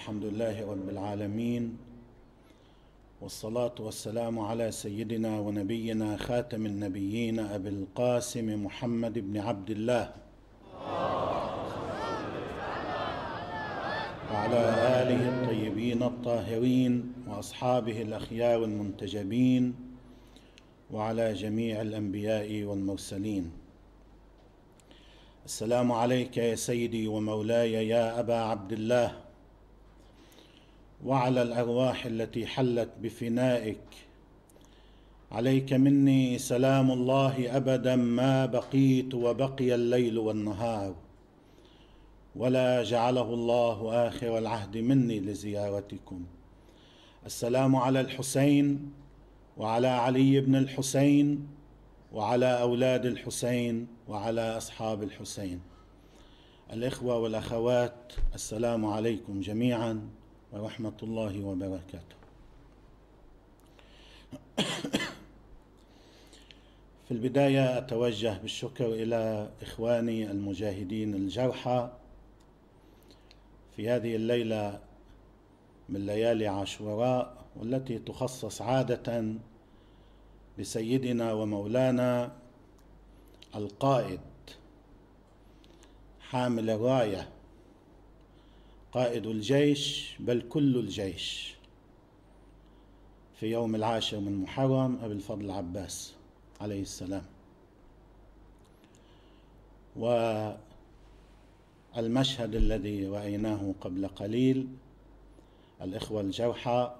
الحمد لله رب العالمين، والصلاة والسلام على سيدنا ونبينا خاتم النبيين أبي القاسم محمد بن عبد الله وعلى آله الطيبين الطاهرين وأصحابه الأخيار المنتجبين وعلى جميع الأنبياء والمرسلين. السلام عليك يا سيدي ومولاي يا أبا عبد الله، وعلى الأرواح التي حلت بفنائك. عليك مني سلام الله أبدا ما بقيت وبقي الليل والنهار، ولا جعله الله آخر العهد مني لزيارتكم. السلام على الحسين وعلى علي بن الحسين وعلى أولاد الحسين وعلى أصحاب الحسين. الإخوة والأخوات، السلام عليكم جميعا ورحمة الله وبركاته. في البداية أتوجه بالشكر إلى إخواني المجاهدين الجرحى في هذه الليلة من ليالي عاشوراء، والتي تخصص عادة بسيدنا ومولانا القائد حامل الراية، قائد الجيش بل كل الجيش، في يوم 10 من محرم أبي الفضل العباس عليه السلام. والمشهد الذي رأيناه قبل قليل، الإخوة الجرحى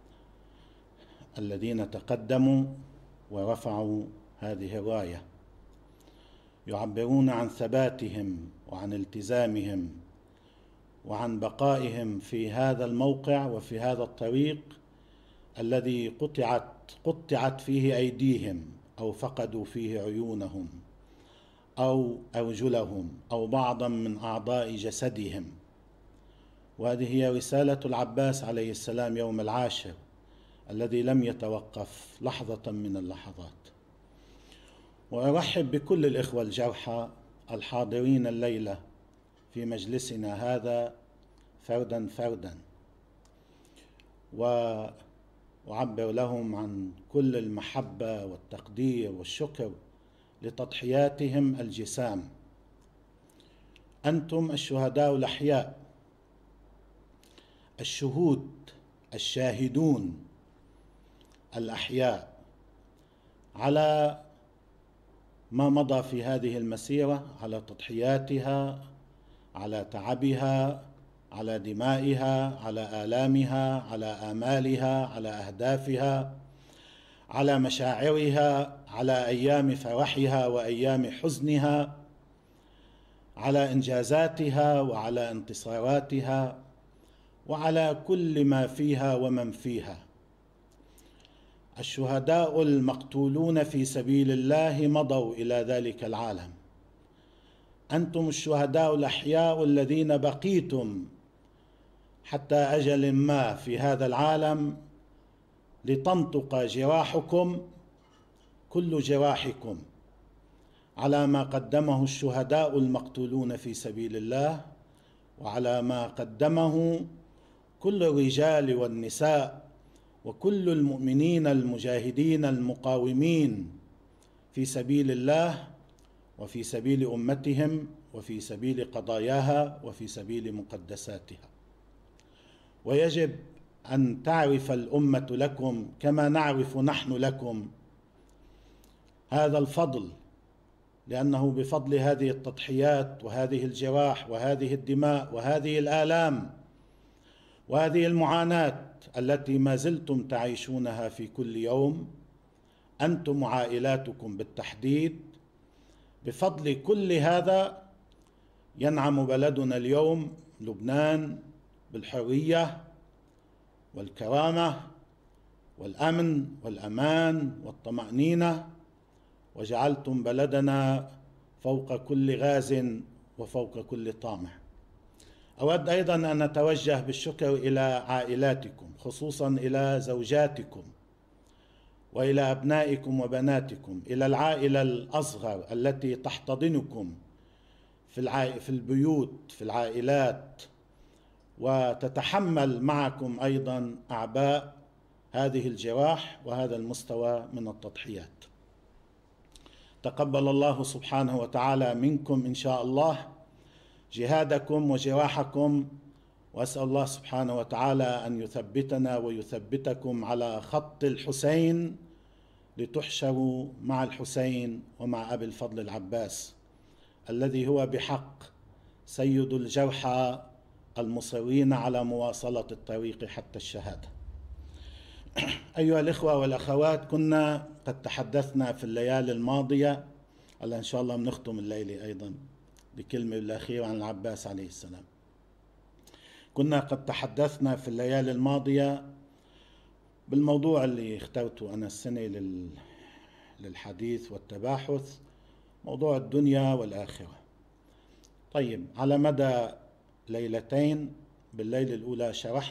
الذين تقدموا ورفعوا هذه الراية يعبرون عن ثباتهم وعن التزامهم وعن بقائهم في هذا الموقع وفي هذا الطريق الذي قطعت فيه أيديهم أو فقدوا فيه عيونهم أو أرجلهم أو بعضا من أعضاء جسدهم. وهذه هي رسالة العباس عليه السلام يوم 10 الذي لم يتوقف لحظة من اللحظات. وأرحب بكل الإخوة الجرحى الحاضرين الليلة في مجلسنا هذا فردا فردا، وأعبر لهم عن كل المحبة والتقدير والشكر لتضحياتهم الجسام. أنتم الشهداء الأحياء، الشهود الشاهدون الأحياء على ما مضى في هذه المسيرة، على تضحياتها، على تعبها، على دمائها، على آلامها، على آمالها، على أهدافها، على مشاعرها، على أيام فرحها وأيام حزنها، على إنجازاتها وعلى انتصاراتها، وعلى كل ما فيها ومن فيها. الشهداء المقتولون في سبيل الله مضوا إلى ذلك العالم. أنتم الشهداء الأحياء الذين بقيتم حتى أجل ما في هذا العالم لتنطق جراحكم، كل جراحكم، على ما قدمه الشهداء المقتولون في سبيل الله، وعلى ما قدمه كل الرجال والنساء وكل المؤمنين المجاهدين المقاومين في سبيل الله وفي سبيل أمتهم وفي سبيل قضاياها وفي سبيل مقدساتها. ويجب أن تعرف الأمة لكم كما نعرف نحن لكم هذا الفضل، لأنه بفضل هذه التضحيات وهذه الجراح وهذه الدماء وهذه الآلام وهذه المعاناة التي ما زلتم تعيشونها في كل يوم، أنتم وعائلاتكم بالتحديد، بفضل كل هذا ينعم بلدنا اليوم لبنان بالحرية والكرامة والأمن والأمان والطمأنينة، وجعلتم بلدنا فوق كل غاز وفوق كل طامع. أود أيضا أن أتوجه بالشكر إلى عائلاتكم، خصوصا إلى زوجاتكم وإلى أبنائكم وبناتكم، إلى العائلة الأصغر التي تحتضنكم في البيوت، في العائلات، وتتحمل معكم أيضا أعباء هذه الجراح وهذا المستوى من التضحيات. تقبل الله سبحانه وتعالى منكم إن شاء الله جهادكم وجراحكم، وأسأل الله سبحانه وتعالى أن يثبتنا ويثبتكم على خط الحسين لتحشروا مع الحسين ومع أبي الفضل العباس الذي هو بحق سيد الجرحى المصرين على مواصلة الطريق حتى الشهادة. أيها الإخوة والأخوات، كنا قد تحدثنا في الليالي الماضية، إن شاء الله بنختم الليلة أيضا بكلمة الأخيرة عن العباس عليه السلام. كنا قد تحدثنا في الليالي الماضية بالموضوع اللي اخترته أنا السنة للحديث والتباحث، موضوع الدنيا والآخرة. طيب، على مدى ليلتين، بالليلة الأولى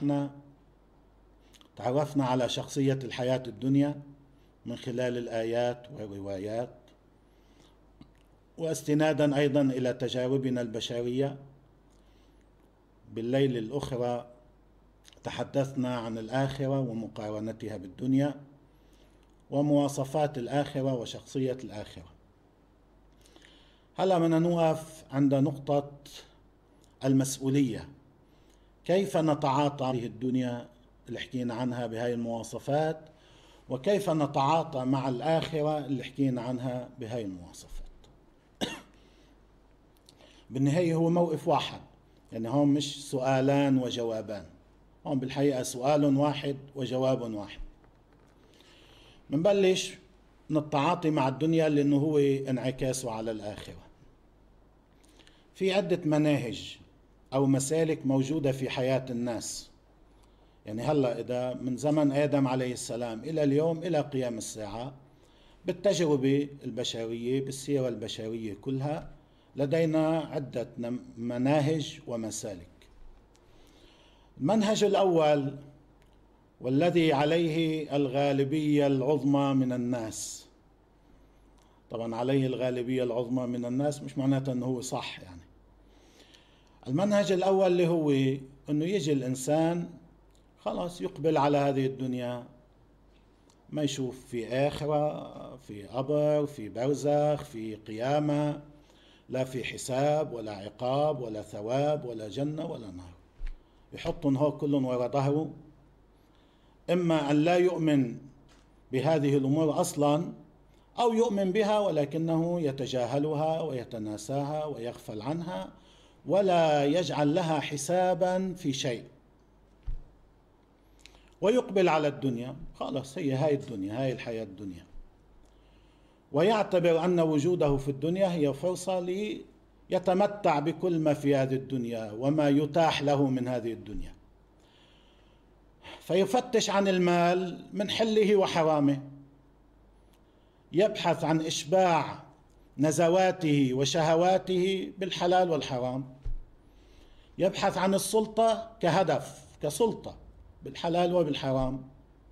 تعرفنا على شخصية الحياة الدنيا من خلال الآيات والروايات، واستنادا أيضا إلى تجاربنا البشرية. بالليلة الأخرى تحدثنا عن الآخرة ومقارنتها بالدنيا ومواصفات الآخرة وشخصية الآخرة. هلا بدنا نوقف عند نقطة المسؤولية. كيف نتعاطى هذه الدنيا اللي حكينا عنها بهاي المواصفات، وكيف نتعاطى مع الآخرة اللي حكينا عنها بهاي المواصفات. بالنهاية هو موقف واحد، يعني هون مش سؤالان وجوابان، هون بالحقيقة سؤال واحد وجواب واحد. منبلش من التعاطي مع الدنيا لأنه هو انعكاسه على الآخرة. في عدة مناهج أو مسالك موجودة في حياة الناس، يعني هلأ إذا من زمن آدم عليه السلام إلى اليوم إلى قيام الساعة، بالتجربة البشرية بالسيرة البشرية كلها لدينا عدة مناهج ومسالك. المنهج الأول والذي عليه الغالبية العظمى من الناس، طبعا عليه الغالبية العظمى من الناس مش معناته أنه هو صح، يعني المنهج الأول اللي هو أنه يجي الإنسان خلاص يقبل على هذه الدنيا، ما يشوف في آخرة، في قبر، في برزخ، في قيامة، لا في حساب ولا عقاب ولا ثواب ولا جنة ولا نار. يحطهم هو كلهم وراء ظهره، إما أن لا يؤمن بهذه الأمور أصلا، أو يؤمن بها ولكنه يتجاهلها ويتناساها ويغفل عنها ولا يجعل لها حسابا في شيء، ويقبل على الدنيا. خلاص هي هاي الدنيا، هاي الحياة الدنيا، ويعتبر أن وجوده في الدنيا هي فرصة ليتمتع بكل ما في هذه الدنيا وما يتاح له من هذه الدنيا. فيفتش عن المال من حله وحرامه، يبحث عن إشباع نزواته وشهواته بالحلال والحرام، يبحث عن السلطة كهدف، كسلطة بالحلال وبالحرام.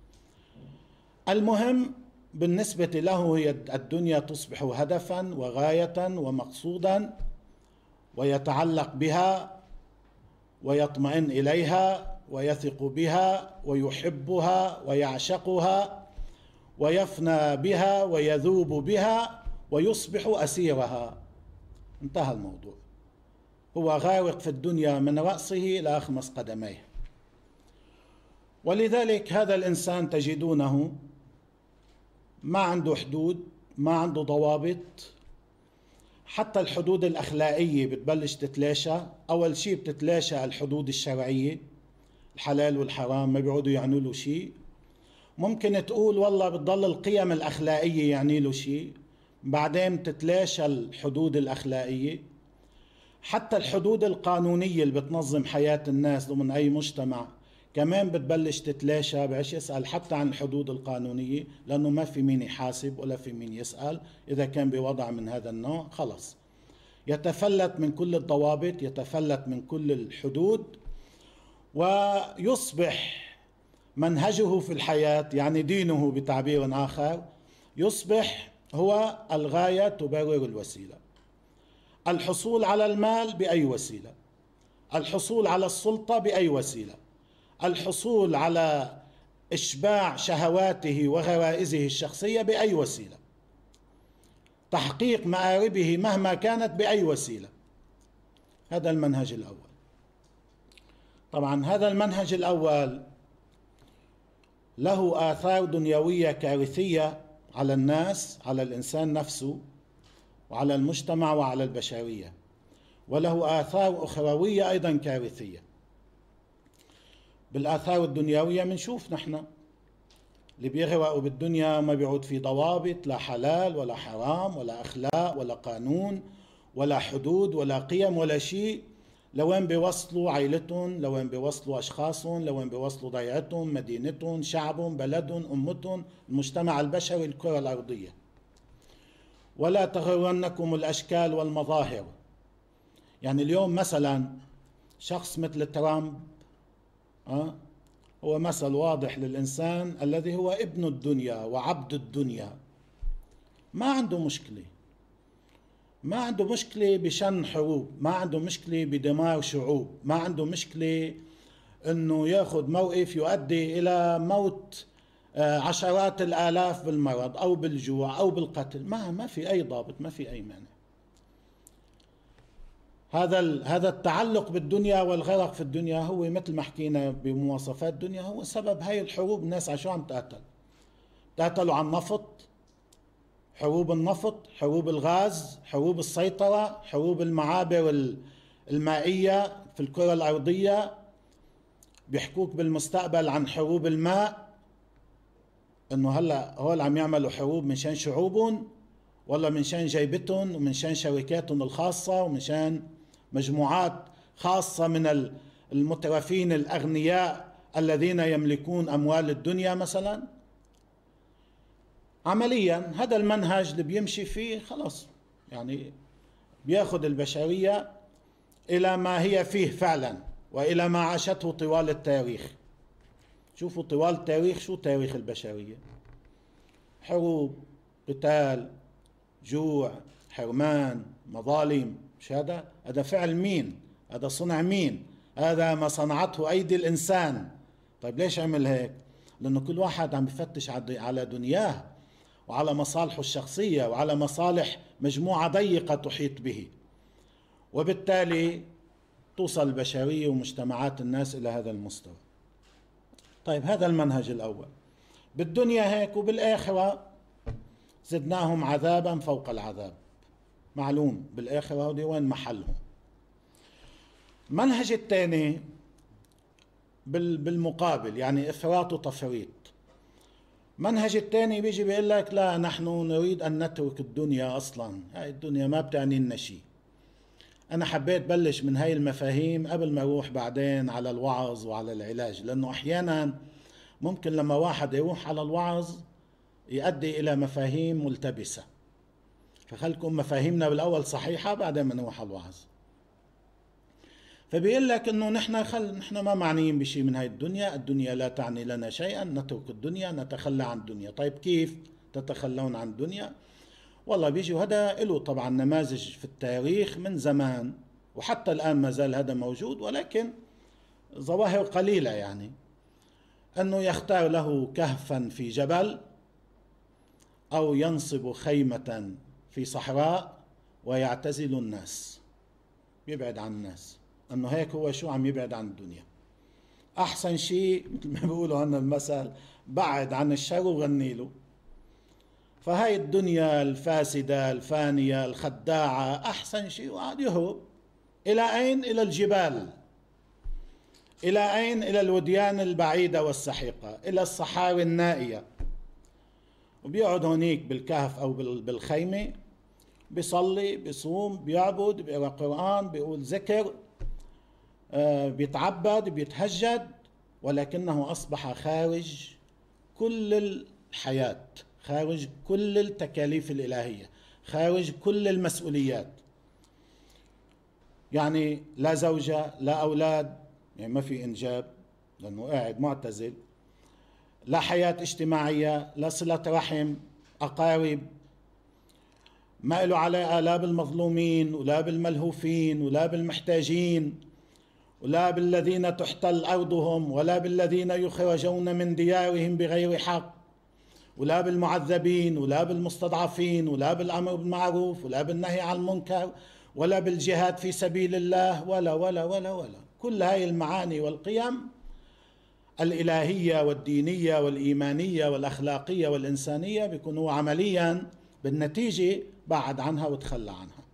المهم بالنسبة له هي الدنيا تصبح هدفا وغاية ومقصودا، ويتعلق بها ويطمئن إليها ويثق بها ويحبها ويعشقها ويفنى بها ويذوب بها ويصبح أسيرها. انتهى الموضوع. هو غارق في الدنيا من رأسه إلى أخمص قدميه. ولذلك هذا الإنسان تجدونه ما عنده حدود، ما عنده ضوابط. حتى الحدود الأخلاقية بتبلش تتلاشى. أول شيء بتتلاشى الحدود الشرعية، الحلال والحرام ما بيعودوا يعنوا له شيء. ممكن تقول والله بتضل القيم الأخلاقية يعني له شيء، بعدين تتلاشى الحدود الأخلاقية. حتى الحدود القانونية اللي بتنظم حياة الناس ضمن أي مجتمع كمان بتبلش تتلاشى، بعيش يسأل حتى عن الحدود القانونية، لأنه ما في مين يحاسب ولا في مين يسأل. إذا كان بوضع من هذا النوع خلص يتفلت من كل الضوابط، يتفلت من كل الحدود، ويصبح منهجه في الحياة، يعني دينه بتعبير آخر، يصبح هو الغاية تبرر الوسيلة. الحصول على المال بأي وسيلة، الحصول على السلطة بأي وسيلة، الحصول على إشباع شهواته وغرائزه الشخصية بأي وسيلة، تحقيق مآربه مهما كانت بأي وسيلة. هذا المنهج الأول. طبعا هذا المنهج الأول له آثار دنيوية كارثية على الناس، على الإنسان نفسه وعلى المجتمع وعلى البشرية، وله آثار أخروية أيضا كارثية. بالآثار الدنيوية منشوف نحن اللي بيغرقوا بالدنيا ما بيعود في ضوابط، لا حلال ولا حرام ولا أخلاق ولا قانون ولا حدود ولا قيم ولا شيء. لوين بيوصلوا عائلتهم، لوين بيوصلوا أشخاصهم، لوين بيوصلوا ضيعتهم، مدينتهم، شعبهم، بلدهم، أمتهم، المجتمع البشري، الكرة الأرضية. ولا تغرنكم الأشكال والمظاهر. يعني اليوم مثلا شخص مثل ترامب هو مثل واضح للإنسان الذي هو ابن الدنيا وعبد الدنيا. ما عنده مشكلة، ما عنده مشكلة بشن حروب، ما عنده مشكلة بدمار شعوب، ما عنده مشكلة أنه يأخذ موقف يؤدي إلى موت عشرات الآلاف بالمرض أو بالجوع أو بالقتل. ما في أي ضابط، ما في أي مانع. هذا التعلق بالدنيا والغرق في الدنيا هو مثل ما حكينا بمواصفات الدنيا، هو سبب هاي الحروب. الناس عشان عم تقاتلوا عن النفط، حروب النفط، حروب الغاز، حروب السيطرة، حروب المعابر المائية في الكرة الأرضية. بيحكوك بالمستقبل عن حروب الماء، انه هلا هول عم يعملوا حروب من شان شعوبهم ولا من شان جيبتهم ومن شان شركاتهم الخاصة ومن شان مجموعات خاصة من المترفين الأغنياء الذين يملكون أموال الدنيا مثلا. عمليا هذا المنهج اللي بيمشي فيه خلاص، يعني بياخذ البشرية إلى ما هي فيه فعلا وإلى ما عاشته طوال التاريخ. شوفوا طوال التاريخ شو تاريخ البشرية: حروب، قتال، جوع، حرمان، مظالم. مش هذا فعل مين؟ هذا صنع مين؟ هذا ما صنعته أيدي الإنسان. طيب ليش عمل هيك؟ لأنه كل واحد عم بفتش على دنياه وعلى مصالحه الشخصية وعلى مصالح مجموعة ضيقة تحيط به، وبالتالي توصل البشرية ومجتمعات الناس إلى هذا المستوى. طيب هذا المنهج الأول. بالدنيا هيك، وبالآخرة زدناهم عذابا فوق العذاب. معلوم بالآخرة هودي وين محلهم. المنهج الثاني بالمقابل، يعني إفراط وتفريط. منهج الثاني بيجي بيقول لك لا، نحن نريد أن نترك الدنيا أصلا، هاي الدنيا ما بتعني لنا شيء. أنا حبيت بلش من هاي المفاهيم قبل ما أروح بعدين على الوعظ وعلى العلاج، لأنه أحيانا ممكن لما واحد يروح على الوعظ يؤدي إلى مفاهيم ملتبسة. فخلكم مفاهيمنا بالأول صحيحة بعدين ما نروح على الوعظ. فبيقول لك إنه نحن ما معنيين بشيء من هاي الدنيا، الدنيا لا تعني لنا شيئا، نترك الدنيا، نتخلى عن الدنيا. طيب كيف تتخلون عن الدنيا؟ والله بيجي، وهذا له طبعا نماذج في التاريخ من زمان وحتى الآن ما زال هذا موجود، ولكن ظواهر قليلة. يعني أنه يختار له كهفا في جبل أو ينصب خيمة في صحراء ويعتزل الناس، يبعد عن الناس. أنه هيك هو شو عم يبعد عن الدنيا. أحسن شيء مثل ما بيقولوا عنا المثل: بعد عن الشر وغني له. فهاي الدنيا الفاسدة الفانية الخداعة أحسن شيء، وقعد يهرب. إلى أين؟ إلى الجبال. إلى أين؟ إلى الوديان البعيدة والسحيقة، إلى الصحاري النائية. وبيقعد هونيك بالكهف أو بالخيمة، بيصلي، بيصوم، بيعبد، بيقرأ قرآن، بيقول ذكر، بيتعبد، بيتهجد، ولكنه أصبح خارج كل الحياة، خارج كل التكاليف الإلهية، خارج كل المسؤوليات. يعني لا زوجة، لا أولاد، يعني ما في إنجاب لأنه قاعد معتزل، لا حياة اجتماعية، لا صلة رحم، أقارب، ما له علاقة لا بالمظلومين ولا بالملهوفين ولا بالمحتاجين ولا بالذين تحتل أرضهم، ولا بالذين يخرجون من ديارهم بغير حق، ولا بالمعذبين، ولا بالمستضعفين، ولا بالأمر بالمعروف، ولا بالنهي عن المنكر، ولا بالجهاد في سبيل الله، ولا ولا ولا ولا. كل هاي المعاني والقيم الإلهية والدينية والإيمانية والأخلاقية والإنسانية بيكون هو عمليا بالنتيجة بعد عنها وتخلى عنها.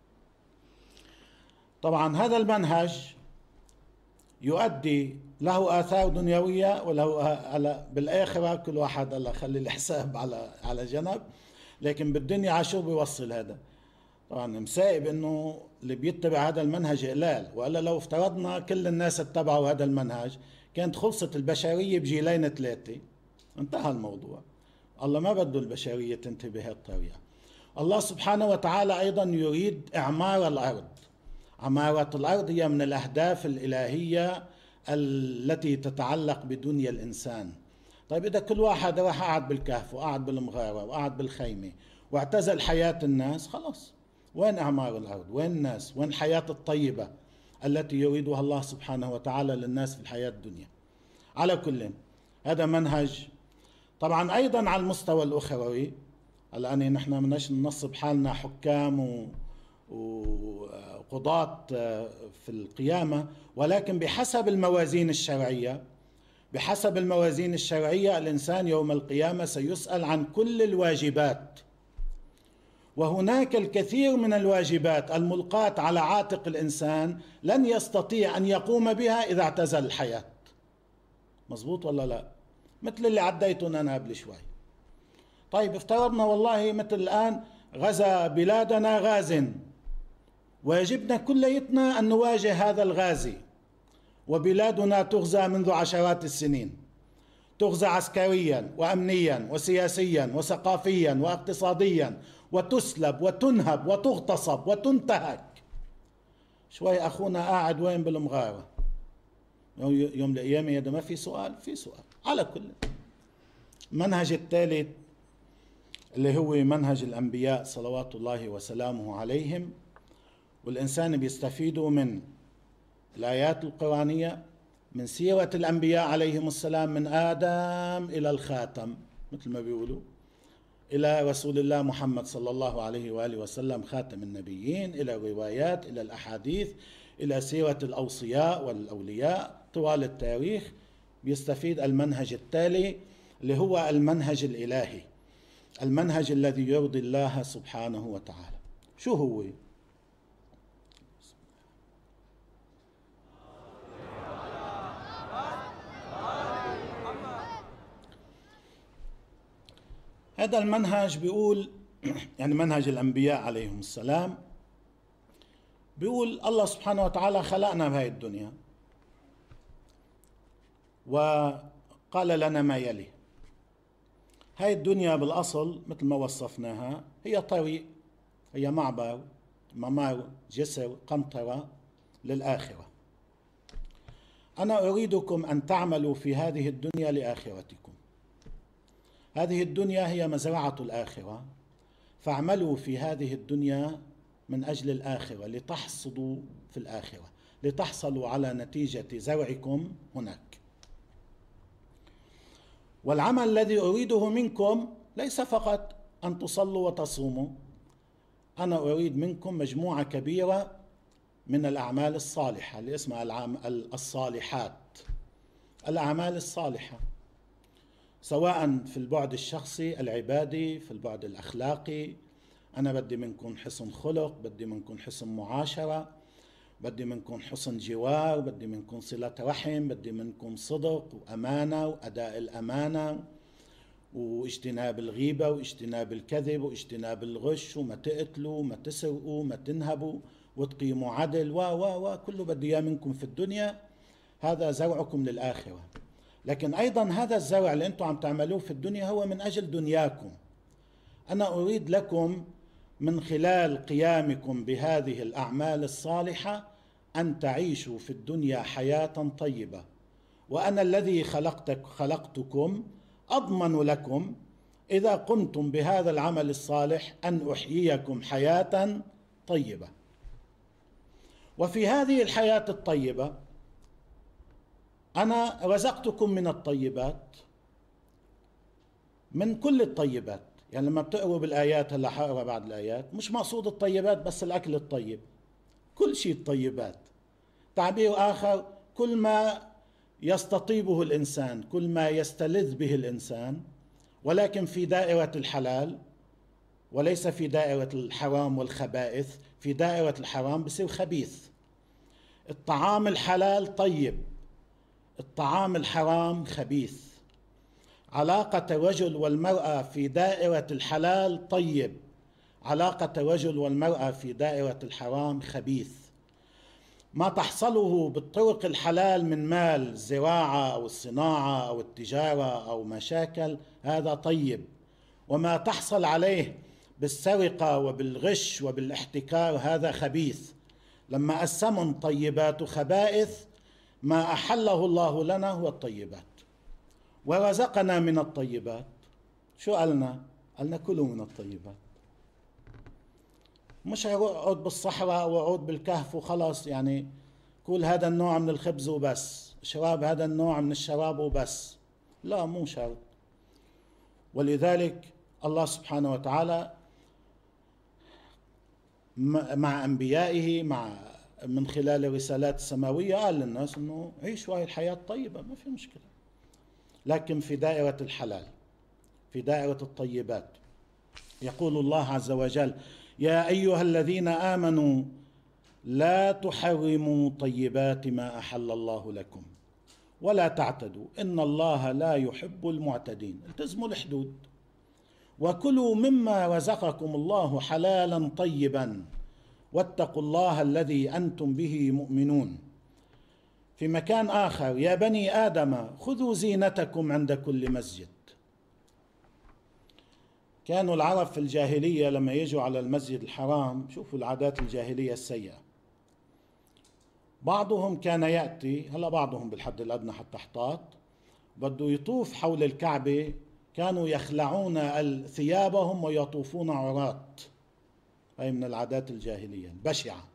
طبعا هذا المنهج يؤدي له آثار دنيوية وله بالآخرة. كل واحد الله خلي الحساب على جنب، لكن بالدنيا عشو بيوصل هذا. طبعا مسائب انه اللي بيتبع هذا المنهج قلال، والا لو افترضنا كل الناس اتبعوا هذا المنهج كانت خلصت البشرية بجيلين 3، انتهى الموضوع. الله ما بده البشرية تنتهي بهالطريقة. الله سبحانه وتعالى أيضا يريد إعمار الأرض. عمارة الأرض هي من الأهداف الإلهية التي تتعلق بدنيا الإنسان. طيب إذا كل واحد راح قاعد بالكهف وقاعد بالمغارة وقاعد بالخيمة واعتزل حياة الناس، خلاص وين إعمار الأرض؟ وين الناس؟ وين الحياة الطيبة التي يريدها الله سبحانه وتعالى للناس في الحياة الدنيا؟ على كل هذا منهج. طبعا أيضا على المستوى الأخروي، الآن نحن بدناش ننصب حالنا حكام وقضاة في القيامة، ولكن بحسب الموازين الشرعية، بحسب الموازين الشرعية الإنسان يوم القيامة سيسأل عن كل الواجبات، وهناك الكثير من الواجبات الملقاة على عاتق الإنسان لن يستطيع أن يقوم بها إذا اعتزل الحياة. مظبوط ولا لا؟ مثل اللي عديتهم أنا قبل شوي. طيب افترضنا والله مثل الآن غزا بلادنا غاز، واجبنا كليتنا أن نواجه هذا الغازي، وبلادنا تغزى منذ عشرات السنين، تغزى عسكريا وأمنيا وسياسيا وثقافيا واقتصاديا، وتسلب وتنهب وتغتصب وتنتهك. شوي أخونا قاعد وين؟ بالمغارة. يوم القيامة هذا ما في سؤال؟ في سؤال. على كل المنهج الثالث اللي هو منهج الأنبياء صلوات الله وسلامه عليهم، والإنسان بيستفيدوا من الآيات القرآنية، من سيرة الأنبياء عليهم السلام، من آدم إلى الخاتم مثل ما بيقولوا، إلى رسول الله محمد صلى الله عليه وآله وسلم خاتم النبيين، إلى الروايات، إلى الأحاديث، إلى سيرة الأوصياء والأولياء طوال التاريخ. بيستفيد المنهج التالي اللي هو المنهج الإلهي، المنهج الذي يرضي الله سبحانه وتعالى. شو هو؟ هذا المنهج بيقول، يعني منهج الأنبياء عليهم السلام، بيقول الله سبحانه وتعالى خلقنا بهاي الدنيا وقال لنا ما يلي. هاي الدنيا بالأصل مثل ما وصفناها هي طريق، هي معبر، ممر، جسر، قنطرة للآخرة. أنا أريدكم أن تعملوا في هذه الدنيا لآخرتكم. هذه الدنيا هي مزرعة الآخرة، فاعملوا في هذه الدنيا من أجل الآخرة لتحصدوا في الآخرة، لتحصلوا على نتيجة زرعكم هناك. والعمل الذي أريده منكم ليس فقط أن تصلوا وتصوموا، أنا أريد منكم مجموعة كبيرة من الأعمال الصالحة اللي اسمها الصالحات، الأعمال الصالحة، سواء في البعد الشخصي العبادي، في البعد الأخلاقي. أنا بدي منكم حسن خلق، بدي منكم حسن معاشرة، بدي منكم حسن جوار، بدي منكم صلة رحم، بدي منكم صدق وأمانة وأداء الأمانة واجتناب الغيبة واجتناب الكذب واجتناب الغش، وما تقتلوا وما تسرقوا وما تنهبوا وتقيموا عدل كله بدي إياه منكم في الدنيا. هذا زرعكم للآخرة. لكن أيضا هذا الزرع اللي أنتم عم تعملوه في الدنيا هو من أجل دنياكم. أنا أريد لكم من خلال قيامكم بهذه الأعمال الصالحة أن تعيشوا في الدنيا حياة طيبة، وأنا الذي خلقتكم أضمن لكم إذا قمتم بهذا العمل الصالح أن أحييكم حياة طيبة. وفي هذه الحياة الطيبة أنا رزقتكم من الطيبات، من كل الطيبات. يعني لما بتقروا بالآيات، هلا حقرا بعد الآيات، مش مقصود الطيبات بس الأكل الطيب، كل شيء الطيبات. تعبير آخر، كل ما يستطيبه الإنسان، كل ما يستلذ به الإنسان، ولكن في دائرة الحلال وليس في دائرة الحرام والخبائث. في دائرة الحرام بصير خبيث. الطعام الحلال طيب، الطعام الحرام خبيث. علاقة الرجل والمرأة في دائرة الحلال طيب، علاقة الرجل والمرأة في دائرة الحرام خبيث. ما تحصله بالطرق الحلال من مال، الزراعة أو الصناعة أو التجارة أو مشاكل، هذا طيب. وما تحصل عليه بالسرقة وبالغش وبالاحتكار هذا خبيث. لما قسمهم طيبات وخبائث، ما أحله الله لنا هو الطيبات. ورزقنا من الطيبات. شو قالنا؟ قالنا كلوا من الطيبات. مش اقعد بالصحراء واقعد بالكهف وخلاص، يعني كل هذا النوع من الخبز وبس، شراب هذا النوع من الشراب وبس. لا، مو شرط. ولذلك الله سبحانه وتعالى مع أنبيائه، من خلال الرسالات السماوية، قال للناس أنه عيشوا هاي الحياة طيبة، ما في مشكلة، لكن في دائرة الحلال، في دائرة الطيبات. يقول الله عز وجل: يا أيها الذين آمنوا لا تحرموا طيبات ما أحل الله لكم ولا تعتدوا إن الله لا يحب المعتدين. التزموا الحدود. وكلوا مما رزقكم الله حلالا طيبا واتقوا الله الذي أنتم به مؤمنون. في مكان آخر: يا بني آدم خذوا زينتكم عند كل مسجد. كانوا العرب في الجاهلية لما يجوا على المسجد الحرام، شوفوا العادات الجاهلية السيئة، بعضهم كان يأتي، هلا بعضهم بالحد الأدنى حتى احتاط، بده يطوف حول الكعبة، كانوا يخلعون ثيابهم ويطوفون عراة. هي من العادات الجاهلية البشعة.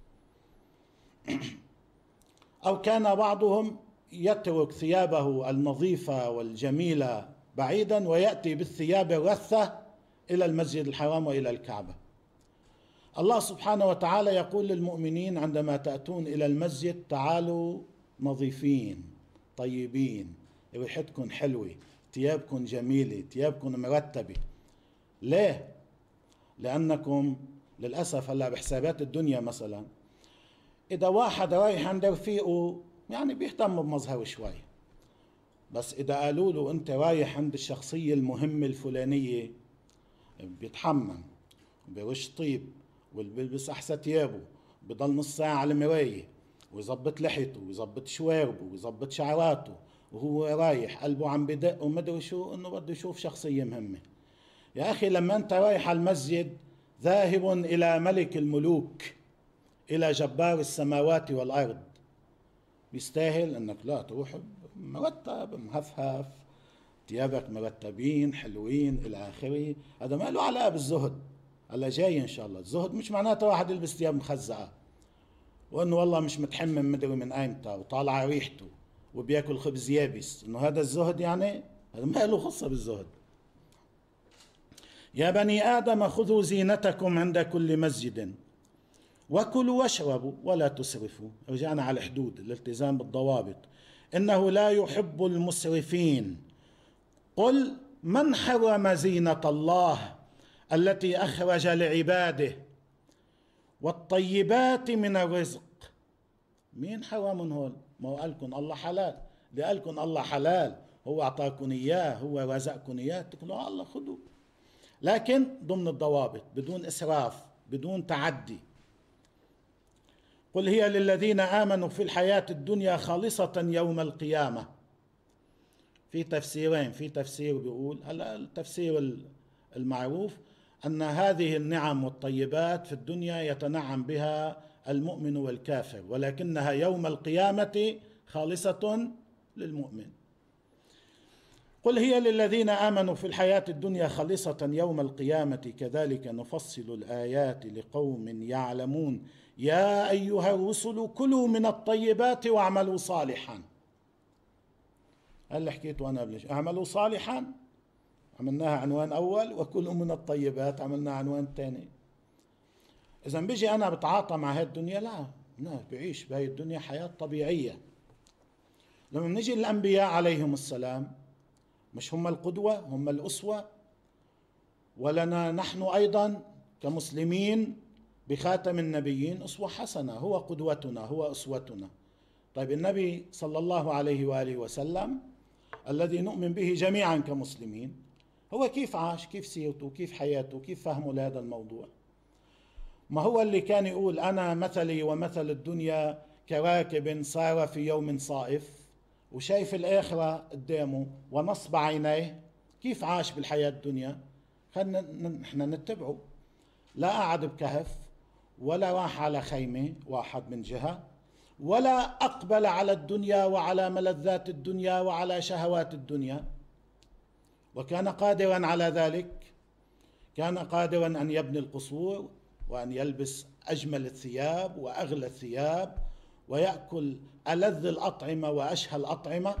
أو كان بعضهم يترك ثيابه النظيفة والجميلة بعيدا ويأتي بالثياب الرثة إلى المسجد الحرام وإلى الكعبة. الله سبحانه وتعالى يقول للمؤمنين: عندما تأتون إلى المسجد تعالوا نظيفين طيبين، ريحتكم حلوة، ثيابكم جميلة، ثيابكم مرتبة. ليه؟ لأنكم للأسف هلا بحسابات الدنيا مثلا، إذا واحد رايح عند رفيقه يعني بيهتم بمظهره شوي، بس إذا قالوا له أنت رايح عند الشخصية المهمة الفلانية، بيتحمم وبيرش طيب وبيلبس أحسن ثيابه، بضل نص ساعة على المراية ويظبط لحيته ويظبط شواربه ويظبط شعراته، وهو رايح قلبه عم بدق ومدري شو، إنه بده يشوف شخصية مهمة. يا أخي، لما أنت رايح على المسجد ذاهب إلى ملك الملوك، إلى جبار السماوات والأرض، بيستاهل أنك لا تروح مرتب مهفهف، ثيابك مرتبين حلوين إلى آخره. هذا ما له علاقة بالزهد. هلا جاي إن شاء الله. الزهد مش معناته واحد يلبس ثياب مخزقة وإنه والله مش متحمم مدري من أيمتى وطالع ريحته وبياكل خبز يابس، إنه هذا الزهد. يعني هذا ما له خصة بالزهد. يا بني آدم خذوا زينتكم عند كل مسجد وكلوا واشربوا ولا تسرفوا. رجعنا على الحدود، الالتزام بالضوابط. إنه لا يحب المسرفين. قل من حرم زينة الله التي أخرج لعباده والطيبات من الرزق. مين حرمهم هول؟ ما هو قالكم الله حلال. اللي قالكم الله حلال هو أعطاكم إياه، هو رزقكم إياه، تقولوا الله خذوا، لكن ضمن الضوابط، بدون إسراف، بدون تعدي. قل هي للذين آمنوا في الحياة الدنيا خالصة يوم القيامة. في تفسيرين، في تفسير بيقول، هلا التفسير المعروف أن هذه النعم والطيبات في الدنيا يتنعم بها المؤمن والكافر، ولكنها يوم القيامة خالصة للمؤمن. قل هي للذين آمنوا في الحياة الدنيا خالصة يوم القيامة كذلك نفصل الآيات لقوم يعلمون. يا أيها الرسل كلوا من الطيبات واعملوا صالحا. اللي حكيته أنا قبل. اعملوا صالحا عملناها عنوان أول، وكلوا من الطيبات عملناها عنوان ثاني. إذا بيجي أنا بتعاطى مع هاي الدنيا، لا بعيش بهاي الدنيا حياة طبيعية. لما نجي الأنبياء عليهم السلام، مش هم القدوة، هم الأسوة، ولنا نحن أيضا كمسلمين بخاتم النبيين أسوة حسنة، هو قدوتنا هو أسوتنا. طيب النبي صلى الله عليه وآله وسلم الذي نؤمن به جميعا كمسلمين، هو كيف عاش، كيف سيرته، كيف حياته، كيف فهمه لهذا الموضوع؟ ما هو اللي كان يقول أنا مثلي ومثل الدنيا كراكب سار في يوم صائف، وشايف الآخرة قدامه ونصب عينيه. كيف عاش بالحياة الدنيا؟ خلنا نحن نتبعه. لا قعد بكهف، ولا راح على خيمة واحد من جهة، ولا أقبل على الدنيا وعلى ملذات الدنيا وعلى شهوات الدنيا، وكان قادرا على ذلك. كان قادرا أن يبني القصور، وأن يلبس أجمل الثياب وأغلى الثياب، ويأكل ألذ الأطعمة وأشهى الأطعمة،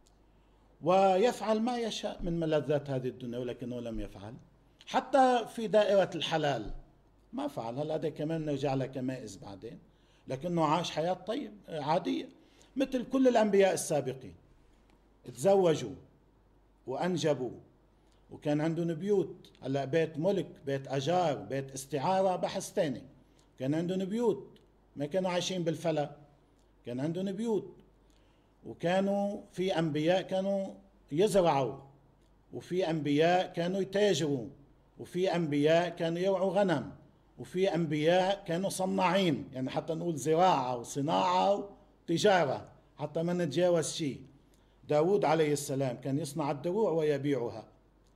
ويفعل ما يشاء من ملذات هذه الدنيا، ولكنه لم يفعل. حتى في دائرة الحلال ما فعل. هذا كمان نرجع له كمائز بعدين، لكنه عاش حياة طيب عادية مثل كل الأنبياء السابقين. تزوجوا وأنجبوا، وكان عندهم بيوت. هلا بيت ملك، بيت أجار، بيت استعارة، بحث ثاني. كان عندهم بيوت، ما كانوا عايشين بالفلا، كان عندهم بيوت. وكانوا في أنبياء كانوا يزرعوا، وفي أنبياء كانوا يتاجروا، وفي أنبياء كانوا يرعوا غنم، وفي أنبياء كانوا صناعين، يعني حتى نقول زراعة وصناعة وتجارة حتى ما نتجاوز شيء. داود عليه السلام كان يصنع الدروع ويبيعها.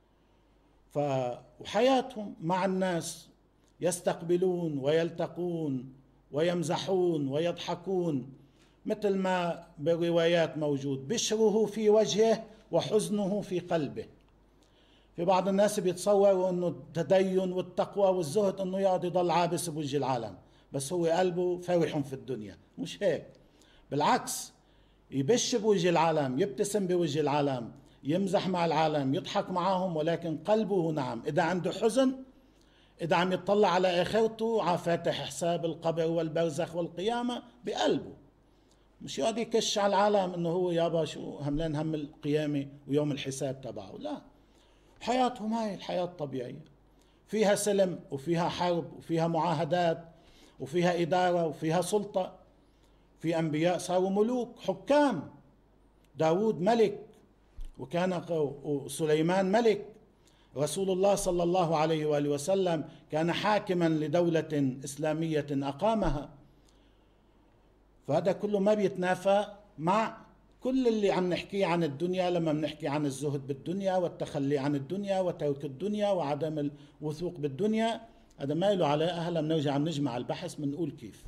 وحياتهم مع الناس يستقبلون ويلتقون ويمزحون ويضحكون، مثل ما بالروايات موجود: بشره في وجهه وحزنه في قلبه. في بعض الناس بيتصوروا انه التدين والتقوى والزهد انه يقعد يضل عابس بوجه العالم، بس هو قلبه فرح في الدنيا. مش هيك، بالعكس، يبش بوجه العالم، يبتسم بوجه العالم، يمزح مع العالم، يضحك معهم، ولكن قلبه نعم. إذا عنده حزن، إذا عم يطلع على آخرته، على فاتح حساب القبر والبرزخ والقيامة بقلبه، مش يقعد يكش على العالم إنه هو يابا شو هملان هم القيامة ويوم الحساب تبعه. لا، حياتهم هاي الحياة الطبيعية، فيها سلم وفيها حرب وفيها معاهدات وفيها إدارة وفيها سلطة. في أنبياء صاروا ملوك حكام، داود ملك، وكان سليمان ملك. رسول الله صلى الله عليه وآله وسلم كان حاكما لدولة إسلامية أقامها. فهذا كله ما بيتنافى مع كل اللي عم نحكيه عن الدنيا، لما بنحكي عن الزهد بالدنيا والتخلي عن الدنيا وترك الدنيا وعدم الوثوق بالدنيا. هذا ما له علاقة. هلا بنرجع بنجمع البحث بنقول كيف.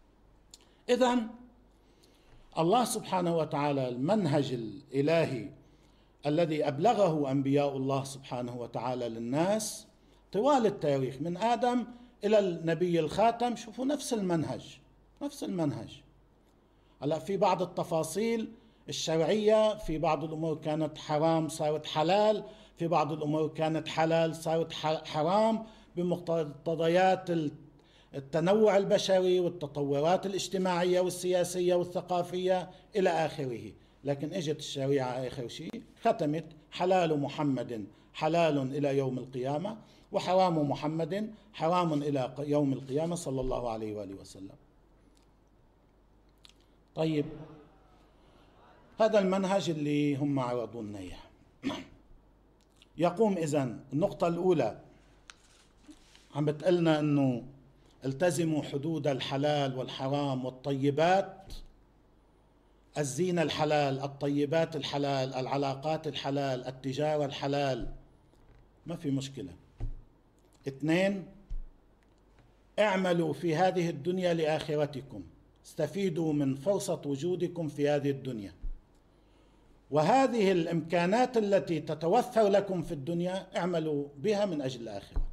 إذن الله سبحانه وتعالى المنهج الإلهي الذي أبلغه أنبياء الله سبحانه وتعالى للناس طوال التاريخ من آدم إلى النبي الخاتم، شوفوا نفس المنهج، نفس المنهج. هلا في بعض التفاصيل الشرعية، في بعض الأمور كانت حرام صارت حلال، في بعض الأمور كانت حلال صارت حرام، بمقتضيات التنوع البشري والتطورات الاجتماعية والسياسية والثقافية إلى آخره. لكن اجت الشريعة آخر شيء ختمت: حلال محمد حلال إلى يوم القيامة، وحرام محمد حرام إلى يوم القيامة صلى الله عليه وآله وسلم. طيب، هذا المنهج اللي هم عرضوا لنا إياه. يقوم إذن النقطة الأولى عم بتقلنا أنه التزموا حدود الحلال والحرام والطيبات، الزينة الحلال، الطيبات الحلال، العلاقات الحلال، التجارة الحلال، ما في مشكلة. 2، اعملوا في هذه الدنيا لآخرتكم، استفيدوا من فرصة وجودكم في هذه الدنيا، وهذه الإمكانات التي تتوفر لكم في الدنيا اعملوا بها من أجل الآخرة.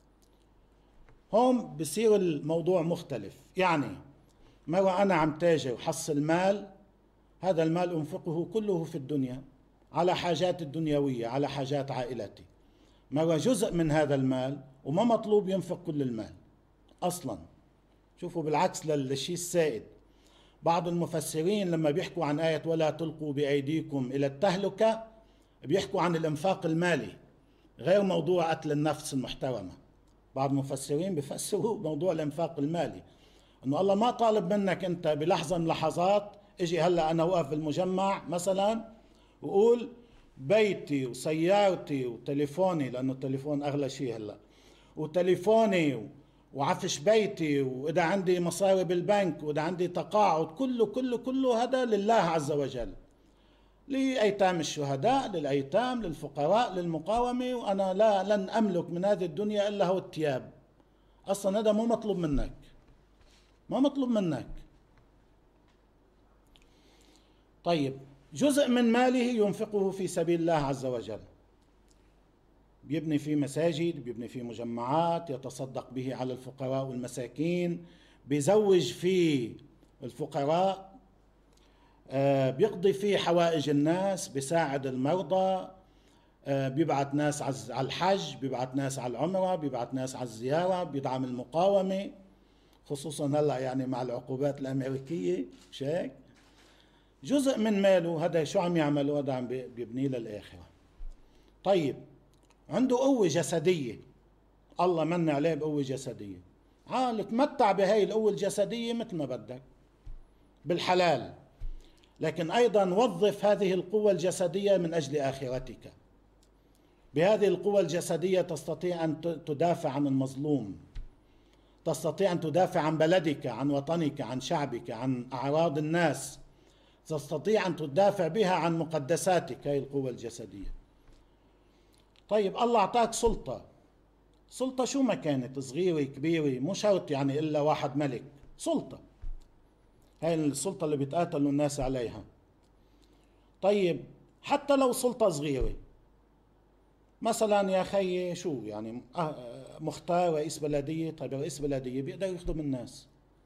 هون بصير الموضوع مختلف. يعني مرة أنا عم تاجر وحصل مال، هذا المال أنفقه كله في الدنيا، على حاجات الدنيوية، على حاجات عائلتي، مرة جزء من هذا المال، وما مطلوب ينفق كل المال أصلا. شوفوا بالعكس للشيء السائد، بعض المفسرين لما بيحكوا عن آية ولا تلقوا بأيديكم إلى التهلكة بيحكوا عن الإنفاق المالي غير موضوع قتل النفس المحترمة. بعض المفسرين بيفسروا موضوع الإنفاق المالي إنه الله ما طالب منك أنت بلحظة من لحظات اجي هلا أنا وقف بالمجمع مثلا وقول بيتي وسيارتي وتليفوني، لأنه التليفون أغلى شيء هلا، وتليفوني وعفش بيتي، وإذا عندي مصاري بالبنك، وإذا عندي تقاعد، كله هذا لله عز وجل، لأيتام الشهداء، للأيتام، للفقراء، للمقاومة، وأنا لن أملك من هذه الدنيا إلا هو الثياب. أصلا هذا مو مطلوب منك، ما مطلوب منك. طيب جزء من ماله ينفقه في سبيل الله عز وجل، بيبني فيه مساجد، بيبني فيه مجمعات، يتصدق به على الفقراء والمساكين، بيزوج فيه الفقراء، بيقضي فيه حوائج الناس، بيساعد المرضى، بيبعث ناس على الحج، بيبعث ناس على العمرة، بيبعث ناس على الزيارة، بيدعم المقاومة، خصوصا هلا يعني مع العقوبات الأمريكية. مش هيك؟ جزء من ماله هذا شو عم يعمله؟ هذا عم بيبنيه للآخرة. طيب عنده قوة جسدية، الله من عليه بقوة جسدية، تمتع بهاي القوة الجسدية مثل ما بدك بالحلال، لكن أيضا وظف هذه القوة الجسدية من أجل آخرتك. بهذه القوة الجسدية تستطيع أن تدافع عن المظلوم، تستطيع أن تدافع عن بلدك، عن وطنك، عن شعبك، عن أعراض الناس، تستطيع أن تدافع بها عن مقدساتك، هذه القوة الجسدية. طيب الله أعطاك سلطة شو ما كانت، صغيرة كبيرة، مو شرط يعني إلا واحد ملك، سلطة، هاي السلطة اللي بيتقاتلوا الناس عليها. طيب حتى لو سلطة صغيرة، مثلا يا خيي شو يعني مختار رئيس بلدية، طيب رئيس بلدية بيقدر يخدم الناس،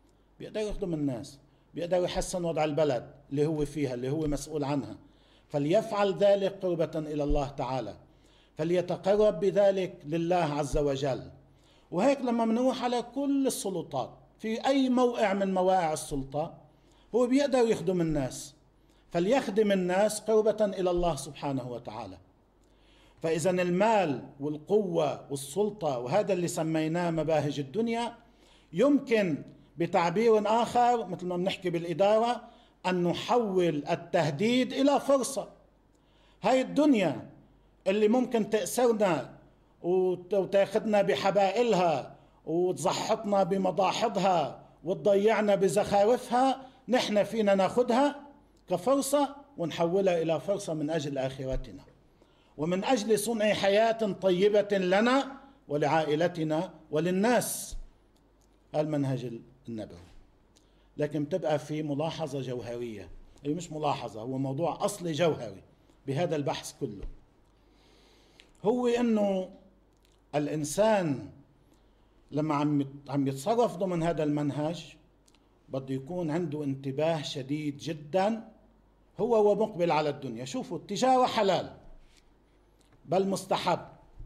بيقدر يحسن وضع البلد اللي هو فيها، اللي هو مسؤول عنها، فليفعل ذلك قربة إلى الله تعالى، فليتقرب بذلك لله عز وجل. وهيك لما منروح على كل السلطات في أي موقع من مواقع السلطة، هو بيقدر يخدم الناس، فليخدم الناس قربة إلى الله سبحانه وتعالى. فإذا المال والقوة والسلطة وهذا اللي سميناه مباهج الدنيا، يمكن بتعبير آخر مثل ما بنحكي بالإدارة أن نحول التهديد إلى فرصة. هاي الدنيا اللي ممكن تأسرنا وتاخدنا بحبائلها وتزحطنا بمضاحضها وتضيعنا بزخارفها، نحن فينا ناخدها كفرصة ونحولها إلى فرصة من أجل آخرتنا، ومن أجل صنع حياة طيبة لنا ولعائلتنا وللناس. المنهج النبوي. لكن تبقى في ملاحظة جوهرية، أي مش ملاحظة، هو موضوع أصلي جوهري بهذا البحث كله، هو أنه الإنسان لما عم يتصرف ضمن هذا المنهج بده يكون عنده انتباه شديد جدا هو ومقبل على الدنيا. شوفوا التجارة حلال بل مستحب،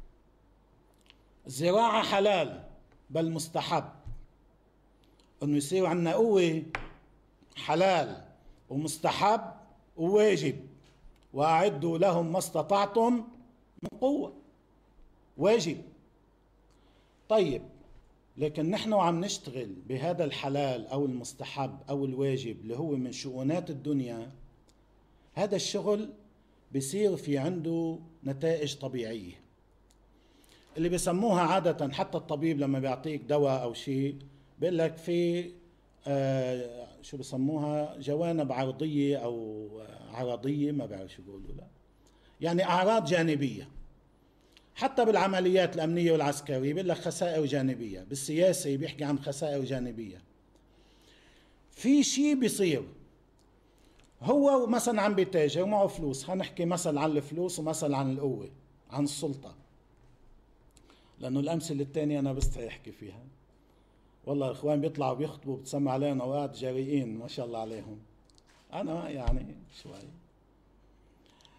الزراعة حلال بل مستحب، انه يصير عندنا قوة حلال ومستحب وواجب، واعدوا لهم ما استطعتم من قوة، واجب. طيب لكن نحن عم نشتغل بهذا الحلال او المستحب او الواجب اللي هو من شؤونات الدنيا، هذا الشغل بيصير في عنده نتائج طبيعية اللي بيسموها عادة، حتى الطبيب لما بيعطيك دواء أو شيء بيقول لك في شو بيسموها جوانب عرضية أو عرضية، ما بعرف شو بيقولوا، لا يعني أعراض جانبية. حتى بالعمليات الأمنية والعسكرية بيقول لك خسائر جانبية، بالسياسة بيحكي عن خسائر جانبية. في شيء بيصير، هو مثلا عم بيتاجر معه فلوس، هنحكي مثل عن الفلوس ومثل عن القوة، عن السلطة، لأنه الأمثلة الثانية أنا بستحي أحكي فيها. والله الإخوان بيطلعوا بيخطبوا بتسمى عليهم أوقات جريئين ما شاء الله عليهم، أنا يعني شوي.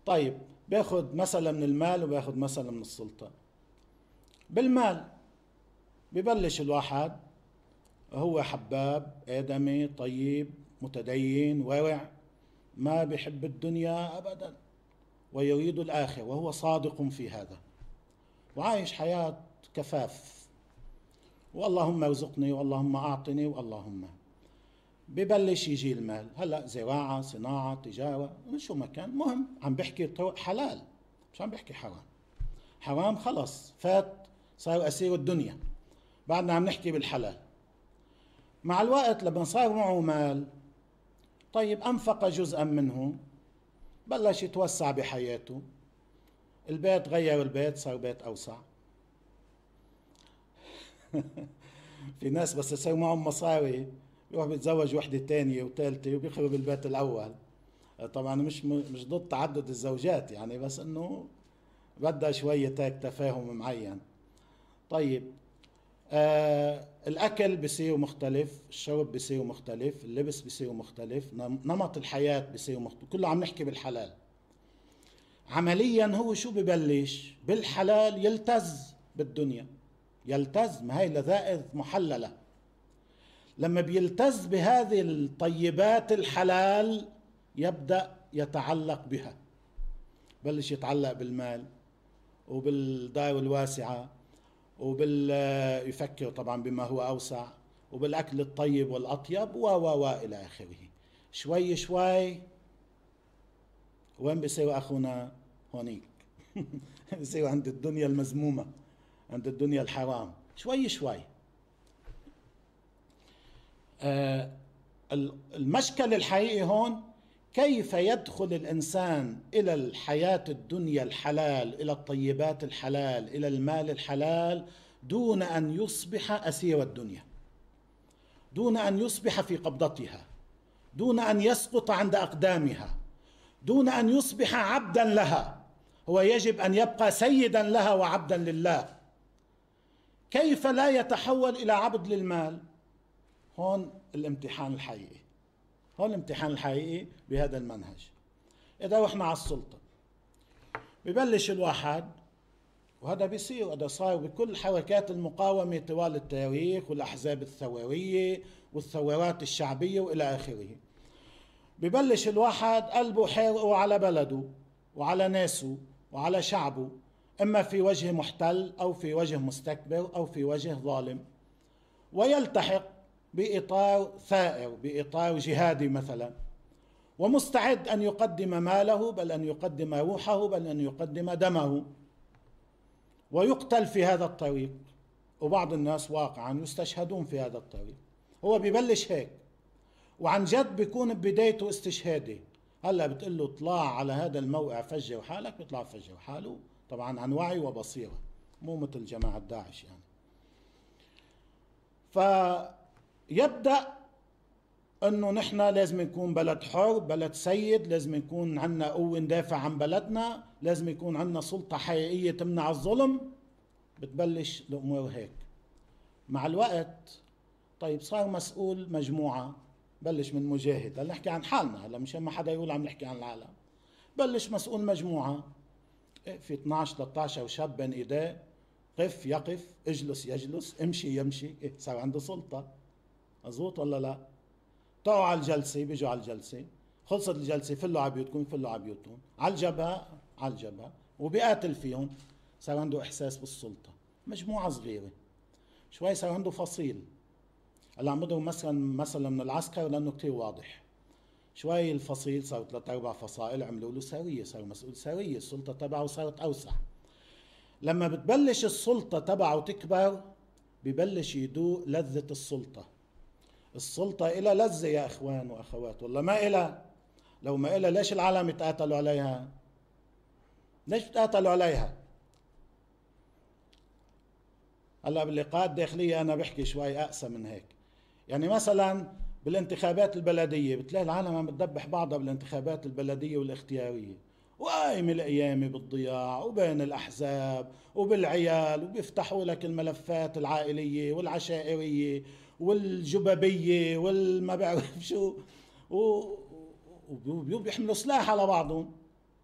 طيب بياخد مثلا من المال وبياخد مثلا من السلطة. بالمال ببلش الواحد هو حباب آدمي طيب متدين ورع، ما بيحب الدنيا أبدا ويريد الآخرة، وهو صادق في هذا، وعايش حياة كفاف، واللهم ارزقني واللهم أعطني واللهم. ببلش يجي المال، هلأ زراعة، صناعة، تجارة، من شو ما كان، مهم عم بحكي طرق حلال، مش عم بحكي حرام. حرام خلص فات، صار أسير الدنيا، بعدنا عم نحكي بالحلال. مع الوقت لما صار معه مال، طيب أنفق جزءا منه، بلش يتوسع بحياته، البيت غير، البيت صار بيت أوسع. في ناس بس يصير معهم مصاري يروح بيتزوج وحدة تانية وثالثة وبيخرب البيت الأول. طبعا مش ضد تعدد الزوجات يعني، بس إنه بدها شوية هيك تفاهم معين. طيب الأكل بصير مختلف، الشرب بصير مختلف، اللبس بصير مختلف، نمط الحياة بصير مختلف، كله عم نحكي بالحلال. عمليا هو شو ببلش بالحلال؟ يلتز بالدنيا، يلتز، ما هي لذائذ محللة. لما بيلتز بهذه الطيبات الحلال يبدأ يتعلق بها، بلش يتعلق بالمال وبالدار الواسعة يفكر طبعا بما هو أوسع، وبالأكل الطيب والأطيب و إلى آخره. شوي شوي وين بيصير أخونا؟ هونيك. بيصير عند الدنيا المذمومة، عند الدنيا الحرام، شوي شوي. المشكل الحقيقي هون كيف يدخل الإنسان إلى الحياة الدنيا الحلال، إلى الطيبات الحلال، إلى المال الحلال، دون أن يصبح أسير الدنيا، دون أن يصبح في قبضتها، دون أن يسقط عند أقدامها، دون أن يصبح عبدا لها. هو يجب أن يبقى سيدا لها وعبدا لله. كيف لا يتحول إلى عبد للمال؟ هون الامتحان الحقيقي، هون الامتحان الحقيقي بهذا المنهج. إذا رحنا على السلطة، ببلش الواحد، وهذا بيصير، هذا صار بكل حركات المقاومة طوال التاريخ والأحزاب الثورية والثورات الشعبية وإلى آخره. ببلش الواحد قلبه حارقه على بلده وعلى ناسه وعلى شعبه، إما في وجه محتل أو في وجه مستكبر أو في وجه ظالم، ويلتحق بإطار ثائر، بإطار جهادي مثلا، ومستعد أن يقدم ماله، بل أن يقدم روحه، بل أن يقدم دمه، ويقتل في هذا الطريق. وبعض الناس واقعا يستشهدون في هذا الطريق. هو ببلش هيك، وعن جد بيكون بدايته استشهادي. هلا بتقول له اطلع على هذا الموقع فجر حالك، بيطلع فجر حاله طبعا عن وعي وبصيرة، مو مثل جماعة داعش يعني. فيبدأ انه نحن لازم نكون بلد حر، بلد سيد، لازم يكون عندنا قوة ندافع عن بلدنا، لازم يكون عندنا سلطة حقيقية تمنع الظلم. بتبلش الامور هيك. مع الوقت طيب صار مسؤول مجموعة، بلش من مجاهد، هلا نحكي عن حالنا هلا مشان ما حدا يقول عم نحكي عن العالم. بلش مسؤول مجموعة، في 12 13 شاب بين ايديه، قف يقف، اجلس يجلس، امشي يمشي، صار عنده سلطة. مزبوط ولا لا؟ طلعوا على الجلسة، بيجوا على الجلسة، خلصت الجلسة، فلوا على بيوتكم، فلوا على بيوتهم، على الجبهة، على الجبهة، وبيقاتل فيهم. صار عنده إحساس بالسلطة. مجموعة صغيرة، شوي صار عنده فصيل. هلا عم بضرب مثلا من العسكر لأنه كتير واضح. شوي الفصيل صار 3 4 فصائل، عملوا له سرية، صار مسؤول سرية، السلطة تبعه صارت أوسع. لما بتبلش السلطة تبعه تكبر، ببلش يدوق لذة السلطة. السلطة إلى لذة يا إخوان وأخوات، والله ما إلى. لو ما إلى ليش العالم يتقاتلوا عليها؟ ليش بتقاتلوا عليها؟ هلا باللقاءات الداخلية أنا بحكي شوي أقسى من هيك. يعني مثلا بالانتخابات البلدية بتلاقي العالم عم بتدبح بعضها بالانتخابات البلدية والاختيارية، وقايم القيامة بالضياع وبين الأحزاب وبالعيال، وبيفتحوا لك الملفات العائلية والعشائرية والجببية والما بعرف شو، وبيحملوا سلاح على بعضهم.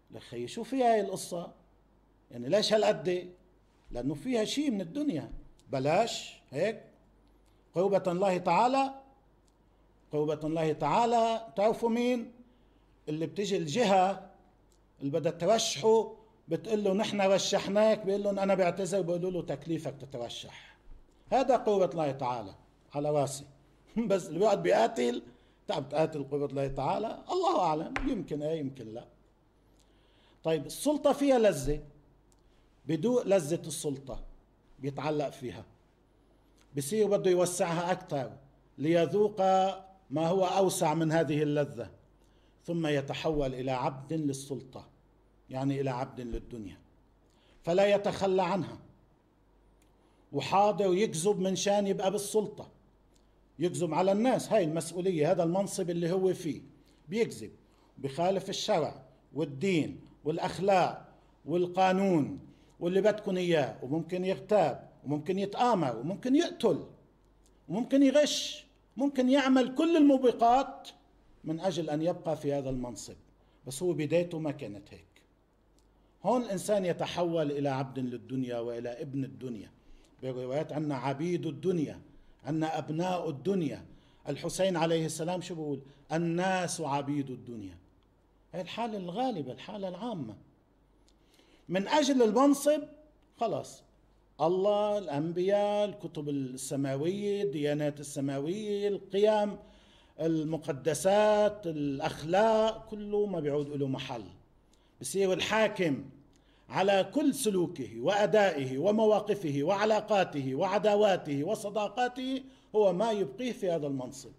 لخي شو فيها هاي القصة؟ يعني ليش هالقد؟ لأنه فيها شيء من الدنيا. بلاش هيك. قربة الله تعالى، قربة الله تعالى. تعرفوا مين اللي بتجي الجهة اللي بدها ترشحه بتقول له نحن رشحناك، بيقول لهم أنا بعتذر، بيقولوا له تكليفك تترشح. هذا قربة الله تعالى على راسي. بس اللي بيقعد بيقاتل، تعب تقاتل قربة الله تعالى، الله أعلم، يمكن ايه يمكن لا. طيب السلطة فيها لذة، بدوق لذة السلطة، بيتعلق فيها، بصير بده يوسعها أكثر ليذوق ما هو أوسع من هذه اللذة، ثم يتحول إلى عبد للسلطة، يعني إلى عبد للدنيا، فلا يتخلى عنها، وحاضر يكذب من شان يبقى بالسلطة، يكذب على الناس. هاي المسؤولية، هذا المنصب اللي هو فيه، بيكذب، بخالف الشرع والدين والأخلاق والقانون واللي بدكن إياه، وممكن يغتاب، وممكن يتآمر، وممكن يقتل، وممكن يغش، ممكن يعمل كل الموبقات من أجل أن يبقى في هذا المنصب. بس هو بدايته ما كانت هيك. هون الإنسان يتحول إلى عبد للدنيا وإلى ابن الدنيا. بروايات عنا عبيد الدنيا، عنا أبناء الدنيا. الحسين عليه السلام شو بقول؟ الناس عبيد الدنيا. هي الحالة الغالبة، الحالة العامة. من أجل المنصب خلاص، الله، الأنبياء، الكتب السماوية، الديانات السماوية، القيم، المقدسات، الأخلاق، كله ما بيعود له محل. بصير الحاكم على كل سلوكه وأدائه ومواقفه وعلاقاته وعداواته وصداقاته هو ما يبقيه في هذا المنصب.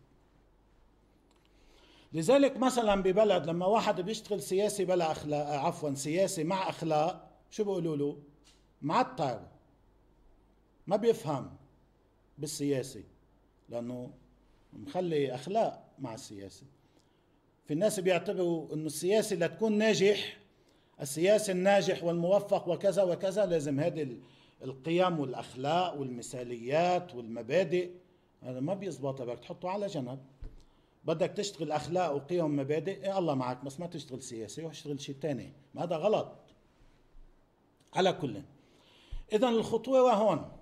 لذلك مثلا ببلد لما واحد بيشتغل سياسي بلا أخلاق، عفوا سياسي مع أخلاق، شو بيقولوا له؟ معطر، ما بيفهم بالسياسي، لأنه مخلي أخلاق مع السياسي. في الناس بيعتبروا أنه السياسي لتكون ناجح، السياسي الناجح والموفق وكذا وكذا، لازم هذه القيم والأخلاق والمثاليات والمبادئ. هذا ما بيزبط، بدك تحطه على جنب. بدك تشتغل أخلاق وقيم ومبادئ، إيه الله معك، بس ما تشتغل سياسي واشتغل شيء تاني. ما هذا غلط. على كل، إذن الخطوة هون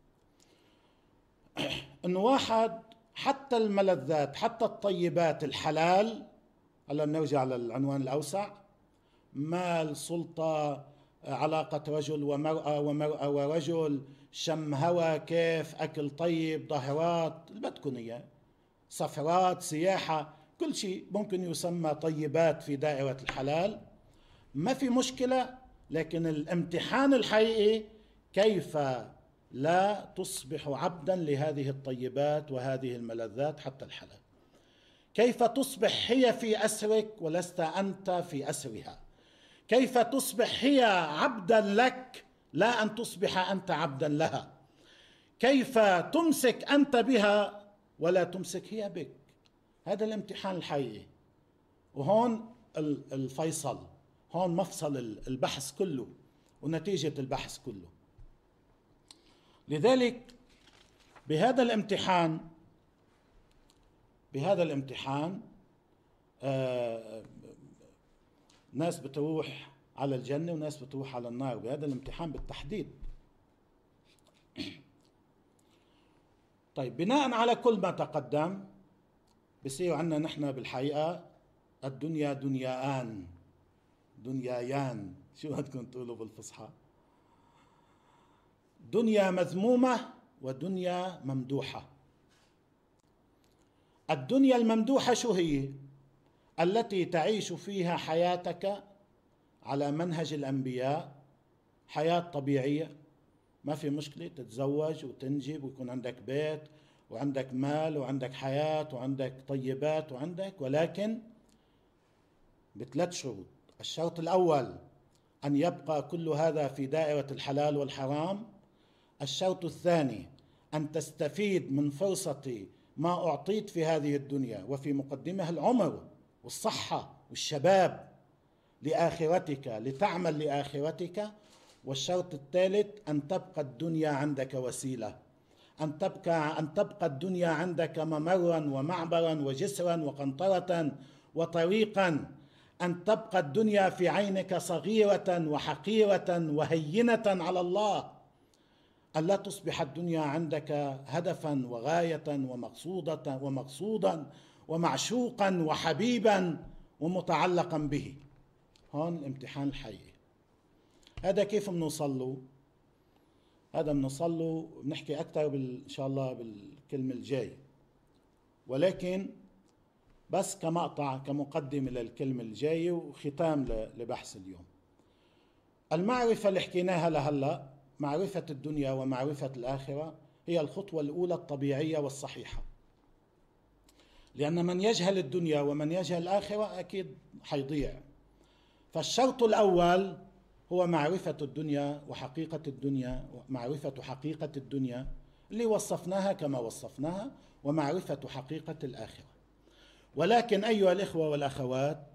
إنه واحد حتى الملذات، حتى الطيبات الحلال، هلا نرجع للعنوان الأوسع، مال، سلطة، علاقة رجل ومرأة، ومرأة ورجل، شم هوا، كيف، أكل طيب، ظهرات، اللي بدكن إياه، سفرات، سياحة، كل شيء ممكن يسمى طيبات في دائرة الحلال، ما في مشكلة. لكن الامتحان الحقيقي كيف لا تصبح عبدا لهذه الطيبات وهذه الملذات حتى الحلال، كيف تصبح هي في أسرك ولست أنت في أسرها، كيف تصبح هي عبدا لك لا أن تصبح أنت عبدا لها، كيف تمسك أنت بها ولا تمسك هي بك. هذا الامتحان الحقيقي، وهون الفيصل، هون مفصل البحث كله ونتيجة البحث كله. لذلك بهذا الامتحان ناس بتروح على الجنة وناس بتروح على النار، بهذا الامتحان بالتحديد. طيب بناء على كل ما تقدم بصير عندنا نحن بالحقيقة الدنيا دنياان، دنيايان، شو بدكم تقولوا بالفصحى؟ دنيا مذمومة ودنيا ممدوحة. الدنيا الممدوحة شو هي؟ التي تعيش فيها حياتك على منهج الأنبياء، حياة طبيعية، ما في مشكلة، تتزوج وتنجب ويكون عندك بيت وعندك مال وعندك حياة وعندك طيبات وعندك، ولكن بثلاث شروط. الشرط الأول أن يبقى كل هذا في دائرة الحلال والحرام. الشرط الثاني أن تستفيد من فرصة ما أعطيت في هذه الدنيا، وفي مقدمها العمر والصحة والشباب، لآخرتك، لتعمل لآخرتك. والشرط الثالث أن تبقى الدنيا عندك وسيلة، أن تبقى الدنيا عندك ممرا ومعبرا وجسرا وقنطرة وطريقا أن تبقى الدنيا في عينك صغيرة وحقيرة وهينة على الله، أن لا تصبح الدنيا عندك هدفا وغاية ومقصودا ومعشوقا وحبيبا ومتعلقا به. هون الامتحان الحقيقي. هذا كيف بنوصل له؟ هذا بنوصل له بنحكي أكثر إن شاء الله بالكلمة الجاي، ولكن بس كمقطع كمقدمة للكلمة الجاية وختام لبحث اليوم. المعرفة اللي حكيناها لهلأ، معرفة الدنيا ومعرفة الآخرة، هي الخطوة الأولى الطبيعية والصحيحة، لأن من يجهل الدنيا ومن يجهل الآخرة أكيد حيضيع. فالشرط الأول هو معرفة الدنيا وحقيقة الدنيا، معرفة حقيقة الدنيا اللي وصفناها كما وصفناها، ومعرفة حقيقة الآخرة. ولكن أيها الإخوة والأخوات،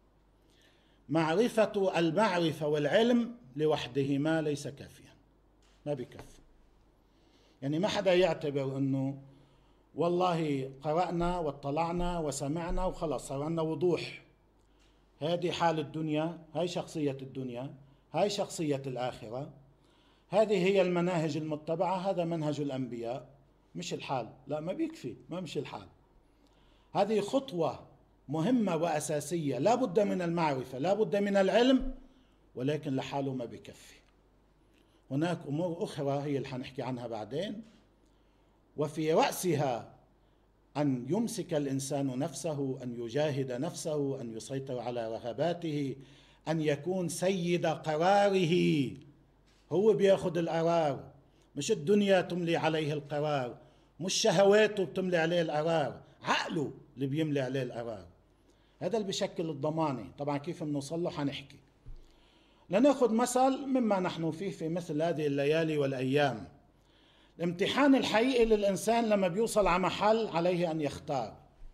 معرفة المعرفة والعلم لوحدهما ليس كافيا، ما بكفي. يعني ما حدا يعتبر أنه والله قرأنا واطلعنا وسمعنا وخلاص صار عندنا وضوح، هذه حال الدنيا، هاي شخصية الدنيا، هاي شخصية الآخرة، هذه هي المناهج المتبعة، هذا منهج الأنبياء، مش الحال. لا، ما بيكفي، ما مش الحال. هذه خطوة مهمة وأساسية، لا بد من المعرفة، لا بد من العلم، ولكن لحاله ما بيكفي. هناك أمور أخرى هي اللي حنحكي عنها بعدين، وفي رأسها أن يمسك الإنسان نفسه، أن يجاهد نفسه، أن يسيطر على رغباته، أن يكون سيد قراره. هو بياخد القرار، مش الدنيا تملي عليه القرار، مش شهواته بتملي عليه القرار، عقله اللي بيملي عليه القرار. هذا اللي بشكل الضمانة. طبعا كيف بنوصل له حنحكي. لنأخذ مثل مما نحن فيه في مثل هذه الليالي والأيام. الامتحان الحقيقي للإنسان لما بيوصل على محل عليه أن يختار.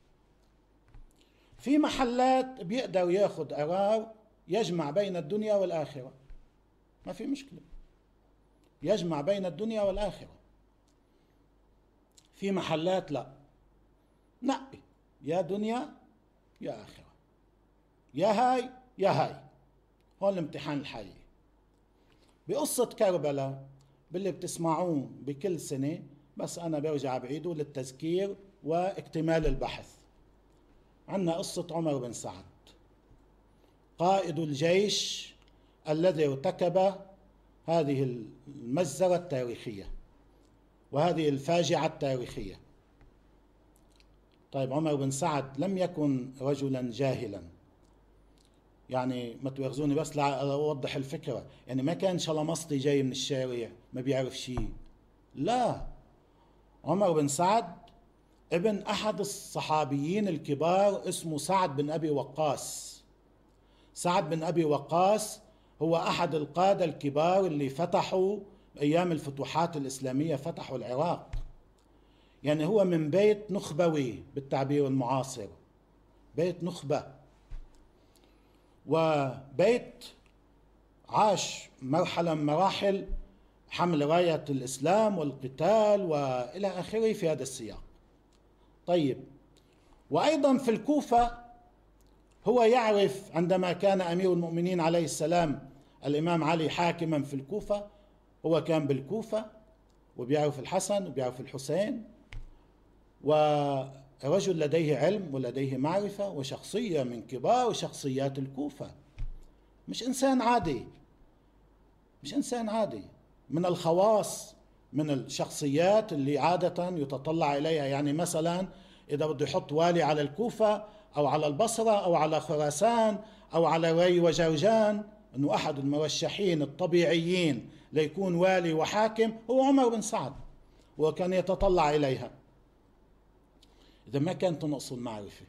في محلات بيقدر ياخد قرار يجمع بين الدنيا والآخرة، ما في مشكلة، يجمع بين الدنيا والآخرة. في محلات لا، نقي، يا دنيا يا آخرة، يا هاي يا هاي. هون الامتحان الحقيقي. بقصة كربلاء باللي بتسمعوه بكل سنة، بس أنا برجع بعيده للتذكير واكتمال البحث. عندنا قصة عمر بن سعد، قائد الجيش الذي ارتكب هذه المجزرة التاريخية وهذه الفاجعة التاريخية. طيب، عمر بن سعد لم يكن رجلا جاهلا، يعني ما تواخذوني بس لأوضح الفكرة، يعني ما كان شلمسطي جاي من الشارع ما بيعرف شيء، لا. عمر بن سعد ابن أحد الصحابيين الكبار اسمه سعد بن أبي وقاص. سعد بن أبي وقاص هو أحد القادة الكبار اللي فتحوا أيام الفتوحات الإسلامية، فتحوا العراق. يعني هو من بيت نخبوي بالتعبير المعاصر، بيت نخبة، وبيت عاش مرحلة من مراحل حمل راية الإسلام والقتال وإلى آخره في هذا السياق. طيب، وأيضا في الكوفة هو يعرف، عندما كان أمير المؤمنين عليه السلام الإمام علي حاكما في الكوفة، هو كان بالكوفة وبيعرف الحسن وبيعرف الحسين، ورجل لديه علم ولديه معرفة وشخصية من كبار شخصيات الكوفة، مش إنسان عادي، مش إنسان عادي، من الخواص، من الشخصيات اللي عادة يتطلع إليها. يعني مثلا إذا بده يحط والي على الكوفة أو على البصرة أو على خراسان أو على ري وجرجان، أنه أحد المرشحين الطبيعيين ليكون والي وحاكم هو عمر بن سعد، وكان يتطلع إليها. إذا ما كانت تنقص المعرفة.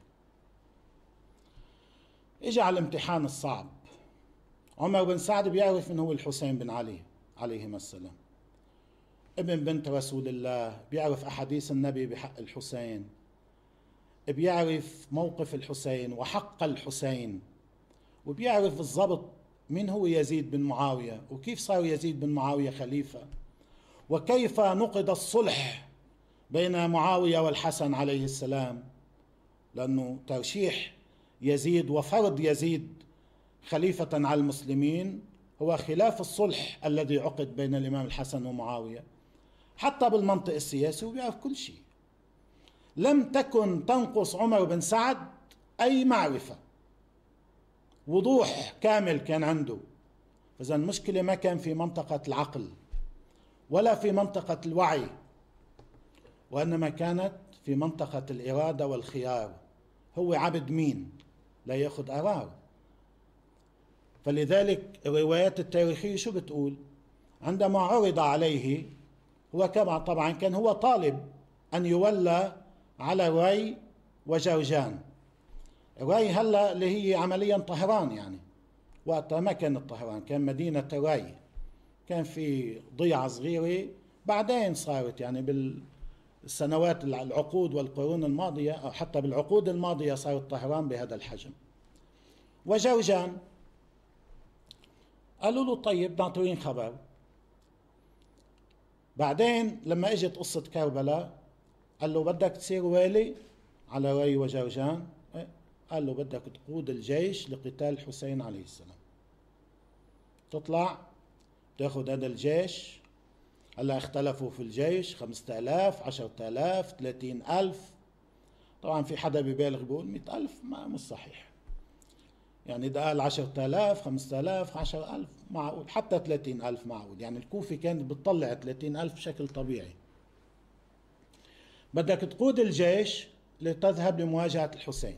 إجا على الامتحان الصعب. عمر بن سعد بيعرف من هو الحسين بن علي عليهما السلام، ابن بنت رسول الله، بيعرف أحاديث النبي بحق الحسين، بيعرف موقف الحسين وحق الحسين، وبيعرف بالضبط من هو يزيد بن معاوية وكيف صار يزيد بن معاوية خليفة، وكيف نقض الصلح بين معاوية والحسن عليه السلام، لأنه ترشيح يزيد وفرض يزيد خليفة على المسلمين هو خلاف الصلح الذي عقد بين الإمام الحسن ومعاوية. حتى بالمنطق السياسي وبيعرف كل شيء. لم تكن تنقص عمر بن سعد أي معرفة، وضوح كامل كان عنده. فإذا المشكلة ما كان في منطقة العقل ولا في منطقة الوعي، وإنما كانت في منطقة الإرادة والخيار. هو عبد مين لا يأخذ قرار. فلذلك الروايات التاريخية شو بتقول؟ عندما عرض عليه، هو كما طبعا كان هو طالب أن يولى على ري وجرجان. ري هلا اللي هي عمليا طهران، يعني وقتها ما كانت طهران، كان مدينة ري، كان في ضيعة صغيرة بعدين صارت، يعني بالسنوات العقود والقرون الماضية أو حتى بالعقود الماضية صارت طهران بهذا الحجم. وجرجان قالوا له طيب ناطرين خبر. بعدين لما اجت قصة كربلاء قال له بدك تصير والي على ري وجرجان؟ قال له بدك تقود الجيش لقتال الحسين عليه السلام، تطلع تاخذ هذا الجيش. هلا اختلفوا في الجيش، 5000 10000 30,000. طبعا في حدا ببالغ بيقول 100,000 ما مش صحيح، يعني ده قال 10,000 5,000 10,000 معقول، حتى 30,000 معقول. يعني الكوفة كانت بتطلع 30,000 بشكل طبيعي. بدك تقود الجيش لتذهب لمواجهة الحسين،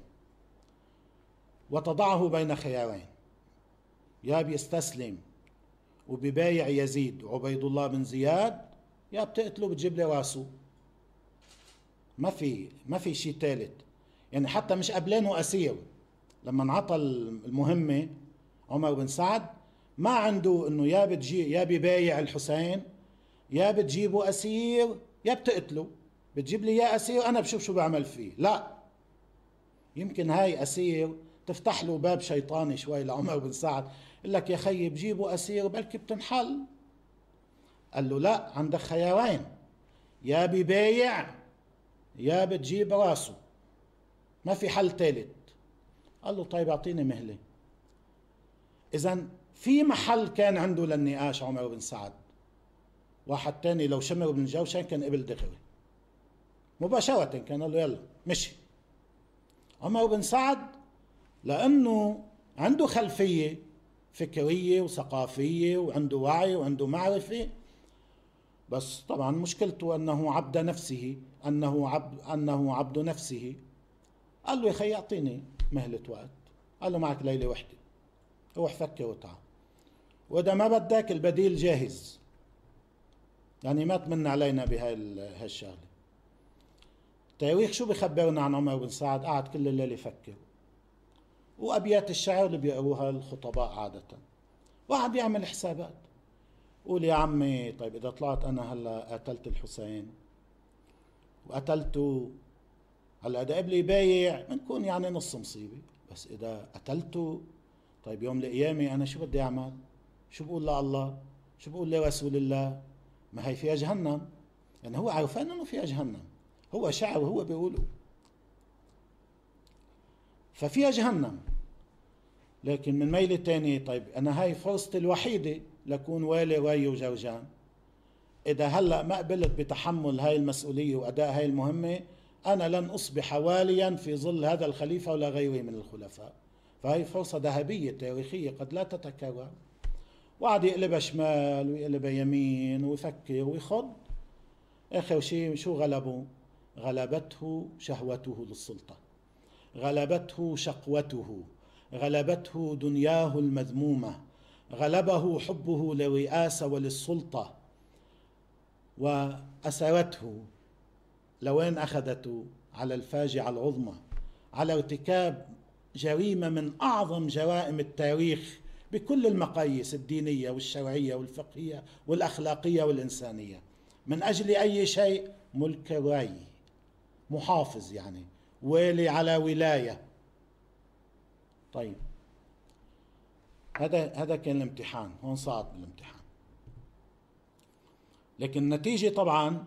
وتضعه بين خيارين: يا بيستسلم وبيبايع يزيد وعبيد الله بن زياد، يا بتقتله بتجيب لي راسه. ما في شيء ثالث. يعني حتى مش قبلانه أسير. لما انعطى المهمة عمر بن سعد ما عنده انه يا بيبايع الحسين، يا بتجيبه أسير، يا بتقتله. بتجيب لي يا أسير أنا بشوف شو بعمل فيه. لا، يمكن هاي أسير تفتح له باب شيطاني شوي لعمر بن سعد، يقول لك يا خيي بجيبه أسير بلكي بتنحل. قال له لا، عندك خيارين: يا بيبايع يا بتجيب راسه، ما في حل ثالث. قال له طيب اعطيني مهلة. إذن في محل كان عنده للنقاش عمر بن سعد. واحد تاني لو شمر بن جوشن كان قبل دغري مباشرة، كان قال له يلا مشي. عمر بن سعد لأنه عنده خلفية فكرية وثقافية وعنده وعي وعنده معرفة، بس طبعا مشكلته أنه عبد نفسه، أنه عبد نفسه. قال له يا خي أعطيني مهلة وقت. قال له معك ليلة وحدة، روح فكر وتعال، وإذا ما بدك البديل جاهز. يعني ما تمن علينا بهالشغلة. التاريخ شو بخبرنا عن عمر بن سعد؟ قعد كل الليل يفكر، وأبيات الشعر اللي بيقروها الخطباء عادة، واحد يعمل حسابات. قول يا عمي طيب إذا طلعت أنا هلا قتلت الحسين وقتلته، هلا إذا قبلي بايع بنكون يعني نص مصيبة، بس إذا قتلته طيب يوم القيامة أنا شو بدي أعمل؟ شو بقول لله؟ شو بقول لرسول الله؟ ما هي فيها جهنم. يعني هو عارفان إنه فيها جهنم، هو شعر وهو بيقوله ففيها جهنم. لكن من ميلة تانية طيب أنا هاي فرصتي الوحيدة لكون والي ري وجرجان. إذا هلأ ما قبلت بتحمل هاي المسؤولية وأداء هاي المهمة، أنا لن أصبح واليا في ظل هذا الخليفة ولا غيره من الخلفاء. فهي فرصة ذهبية تاريخية قد لا تتكرر. وقعد يقلبها شمال ويقلبها يمين ويفكر ويخض. آخر شيء شو غلبه؟ غلبته شهوته للسلطة، غلبته شقوته، غلبته دنياه المذمومة، غلبه حبه للرئاسة وللسلطة، وأسرته لوين أخذته؟ على الفاجعة العظمى، على ارتكاب جريمة من أعظم جرائم التاريخ بكل المقاييس الدينية والشرعية والفقهية والأخلاقية والإنسانية. من أجل أي شيء؟ ملك الري، محافظ يعني والي على ولاية. طيب هذا كان الامتحان، هون صعد بالامتحان. لكن النتيجة طبعا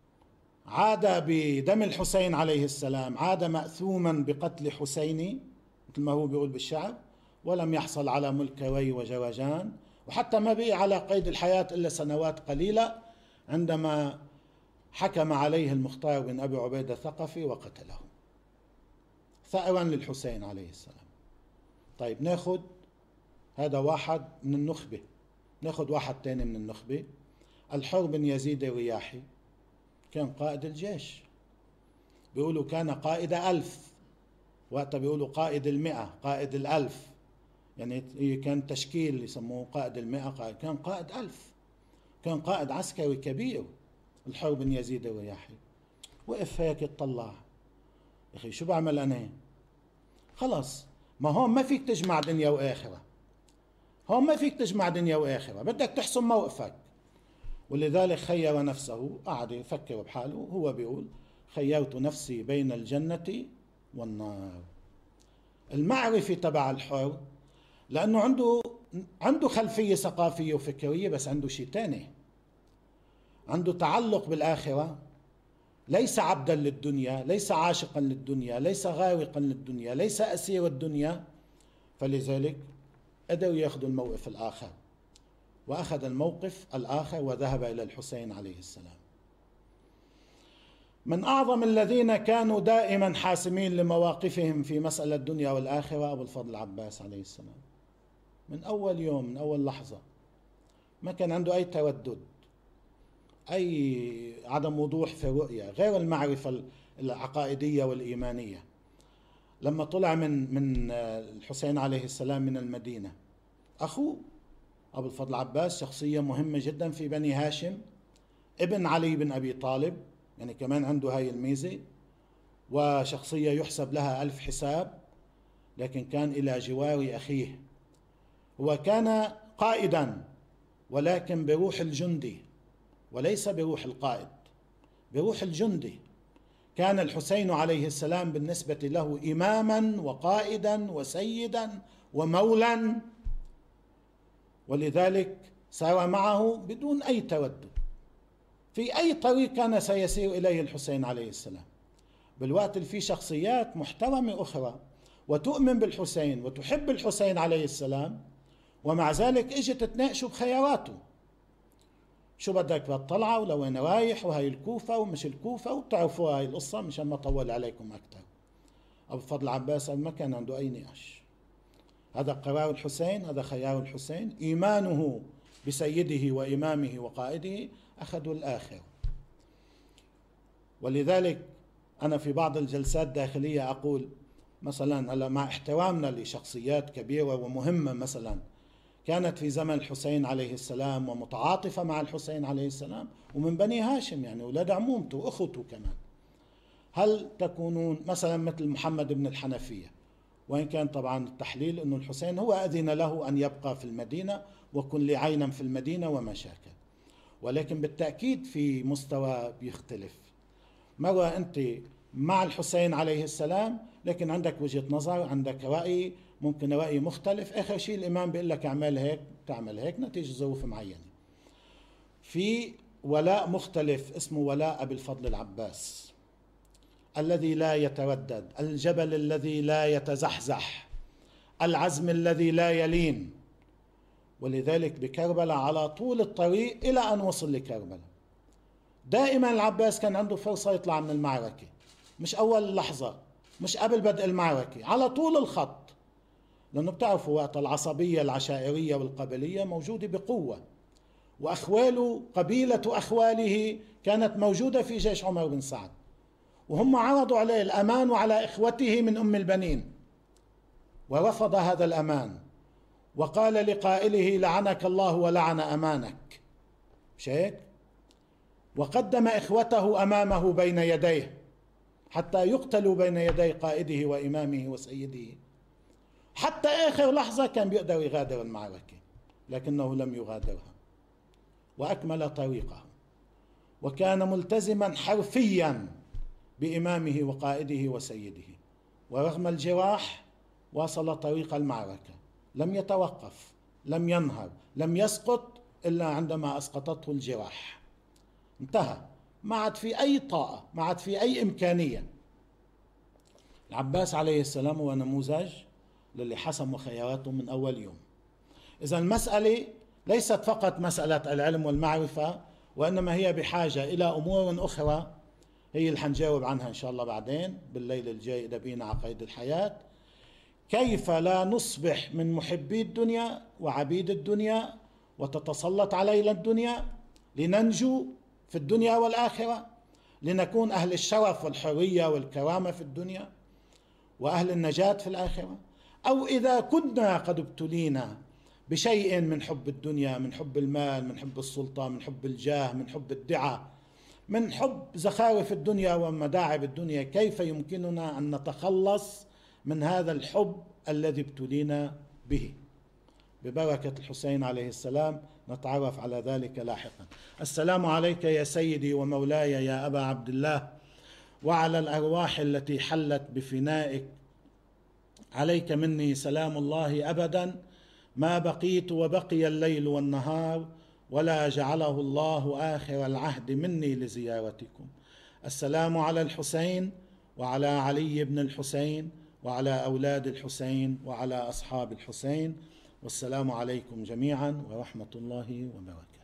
عاد بدم الحسين عليه السلام، عاد مأثوما بقتل حسيني مثل ما هو بيقول بالشعر، ولم يحصل على ملك روي وجوجان، وحتى ما بقي على قيد الحياة إلا سنوات قليلة عندما حكم عليه المختار بن أبي عبيدة الثقفي وقتله ثأرا للحسين عليه السلام. طيب ناخد هذا واحد من النخبة، ناخد واحد تاني من النخبة، الحر بن يزيد الرياحي، كان قائد الجيش، بيقولوا كان قائد 1000، وقتها بيقولوا قائد 100، قائد 1000، يعني كان تشكيل يسموه قائد 100، كان قائد 1000، كان قائد عسكري كبير الحر بن يزيد الرياحي. وقف هيك يطلع، يا أخي شو بعمل أنا؟ خلص، ما هون ما فيك تجمع دنيا وآخرة، هون ما فيك تجمع دنيا وآخرة، بدك تحسم موقفك. ولذلك خير نفسه، قعد يفكر بحاله، هو بيقول خيرت نفسي بين الجنة والنار. المعرفة تبع الحر لأنه عنده خلفية ثقافية وفكرية، بس عنده شيء تاني، عنده تعلق بالآخرة، ليس عبدا للدنيا، ليس عاشقا للدنيا، ليس غارقا للدنيا، ليس أسير الدنيا. فلذلك قدروا يأخذوا الموقف الآخر، وأخذ الموقف الآخر وذهب إلى الحسين عليه السلام. من أعظم الذين كانوا دائما حاسمين لمواقفهم في مسألة الدنيا والآخرة أبو الفضل العباس عليه السلام. من أول يوم، من أول لحظة ما كان عنده أي تردد، أي عدم وضوح في الرؤية غير المعرفة العقائدية والإيمانية. لما طلع من الحسين عليه السلام من المدينة، أخوه أبو الفضل العباس شخصية مهمة جدا في بني هاشم، ابن علي بن أبي طالب، يعني كمان عنده هاي الميزة، وشخصية يحسب لها 1000 حساب، لكن كان إلى جوار أخيه. هو كان قائدا ولكن بروح الجندي وليس بروح القائد، بروح الجندي. كان الحسين عليه السلام بالنسبة له إماما وقائدا وسيدا ومولا، ولذلك سار معه بدون أي تردد في أي طريق كان سيسير إليه الحسين عليه السلام. بالوقت اللي فيه شخصيات محترمة أخرى وتؤمن بالحسين وتحب الحسين عليه السلام، ومع ذلك اجت تناقشه بخياراته، شو بدك بالطلعة ولوين رايح، وهي الكوفة ومش الكوفة، وبتعرفوا هاي القصة مشان ما أطول عليكم أكثر. أبو الفضل العباس ما كان عنده أي نقاش، هذا قرار الحسين، هذا خيار الحسين، إيمانه بسيده وإمامه وقائده أخذوا الآخر. ولذلك أنا في بعض الجلسات الداخلية أقول مثلا، هلا مع احترامنا لشخصيات كبيرة ومهمة مثلا كانت في زمن الحسين عليه السلام ومتعاطفة مع الحسين عليه السلام ومن بني هاشم، يعني أولاد عمومته وأخوته كمان، هل تكونون مثلا مثل محمد بن الحنفية، وإن كان طبعا التحليل أنه الحسين هو أذن له أن يبقى في المدينة وكن لي عينا في المدينة وما شاكل، ولكن بالتأكيد في مستوى بيختلف. مرة أنت مع الحسين عليه السلام لكن عندك وجهة نظر، عندك رأي، ممكن رأي مختلف، آخر شيء الإمام بيقول لك اعمل هيك، تعمل هيك نتيجة ظروف معينة. في ولاء مختلف اسمه ولاء أبي الفضل العباس، الذي لا يتردد، الجبل الذي لا يتزحزح، العزم الذي لا يلين. ولذلك بكربلاء على طول الطريق إلى أن وصل لكربلاء دائما العباس كان عنده فرصة يطلع من المعركة، مش أول لحظة، مش قبل بدء المعركة، على طول الخط، لأنه بتعرفوا وقت العصبية العشائرية والقبلية موجودة بقوة، وأخواله قبيلة أخواله كانت موجودة في جيش عمر بن سعد، وهم عرضوا عليه الأمان وعلى إخوته من أم البنين، ورفض هذا الأمان وقال لقائله لعنك الله ولعن أمانك، مش هيك؟ وقدم إخوته أمامه بين يديه حتى يقتلوا بين يدي قائده وإمامه وسيده. حتى آخر لحظة كان بيقدر يغادر المعركة، لكنه لم يغادرها وأكمل طريقه، وكان ملتزما حرفيا بإمامه وقائده وسيده، ورغم الجراح واصل طريق المعركة، لم يتوقف، لم ينهر، لم يسقط إلا عندما أسقطته الجراح، انتهى، ما عاد في أي طاقة، ما عاد في أي إمكانية. العباس عليه السلام هو نموذج للي حسموا خياراتهم من أول يوم. إذا المسألة ليست فقط مسألة العلم والمعرفة، وإنما هي بحاجة إلى أمور أخرى هي اللي حنجاوب عنها إن شاء الله بعدين بالليل الجاي إذا بينا على قيد الحياة. كيف لا نصبح من محبي الدنيا وعبيد الدنيا وتتسلط علينا الدنيا لننجو في الدنيا والآخرة، لنكون أهل الشرف والحرية والكرامة في الدنيا وأهل النجاة في الآخرة. أو إذا كنا قد ابتلينا بشيء من حب الدنيا، من حب المال، من حب السلطة، من حب الجاه، من حب الدعاء، من حب زخارف الدنيا ومداعب الدنيا، كيف يمكننا أن نتخلص من هذا الحب الذي ابتلينا به؟ ببركة الحسين عليه السلام نتعرف على ذلك لاحقا. السلام عليك يا سيدي ومولاي يا أبا عبد الله، وعلى الأرواح التي حلت بفنائك، عليك مني سلام الله أبدا ما بقيت وبقي الليل والنهار، ولا جعله الله آخر العهد مني لزيارتكم. السلام على الحسين وعلى علي بن الحسين وعلى أولاد الحسين وعلى أصحاب الحسين، والسلام عليكم جميعا ورحمة الله وبركاته.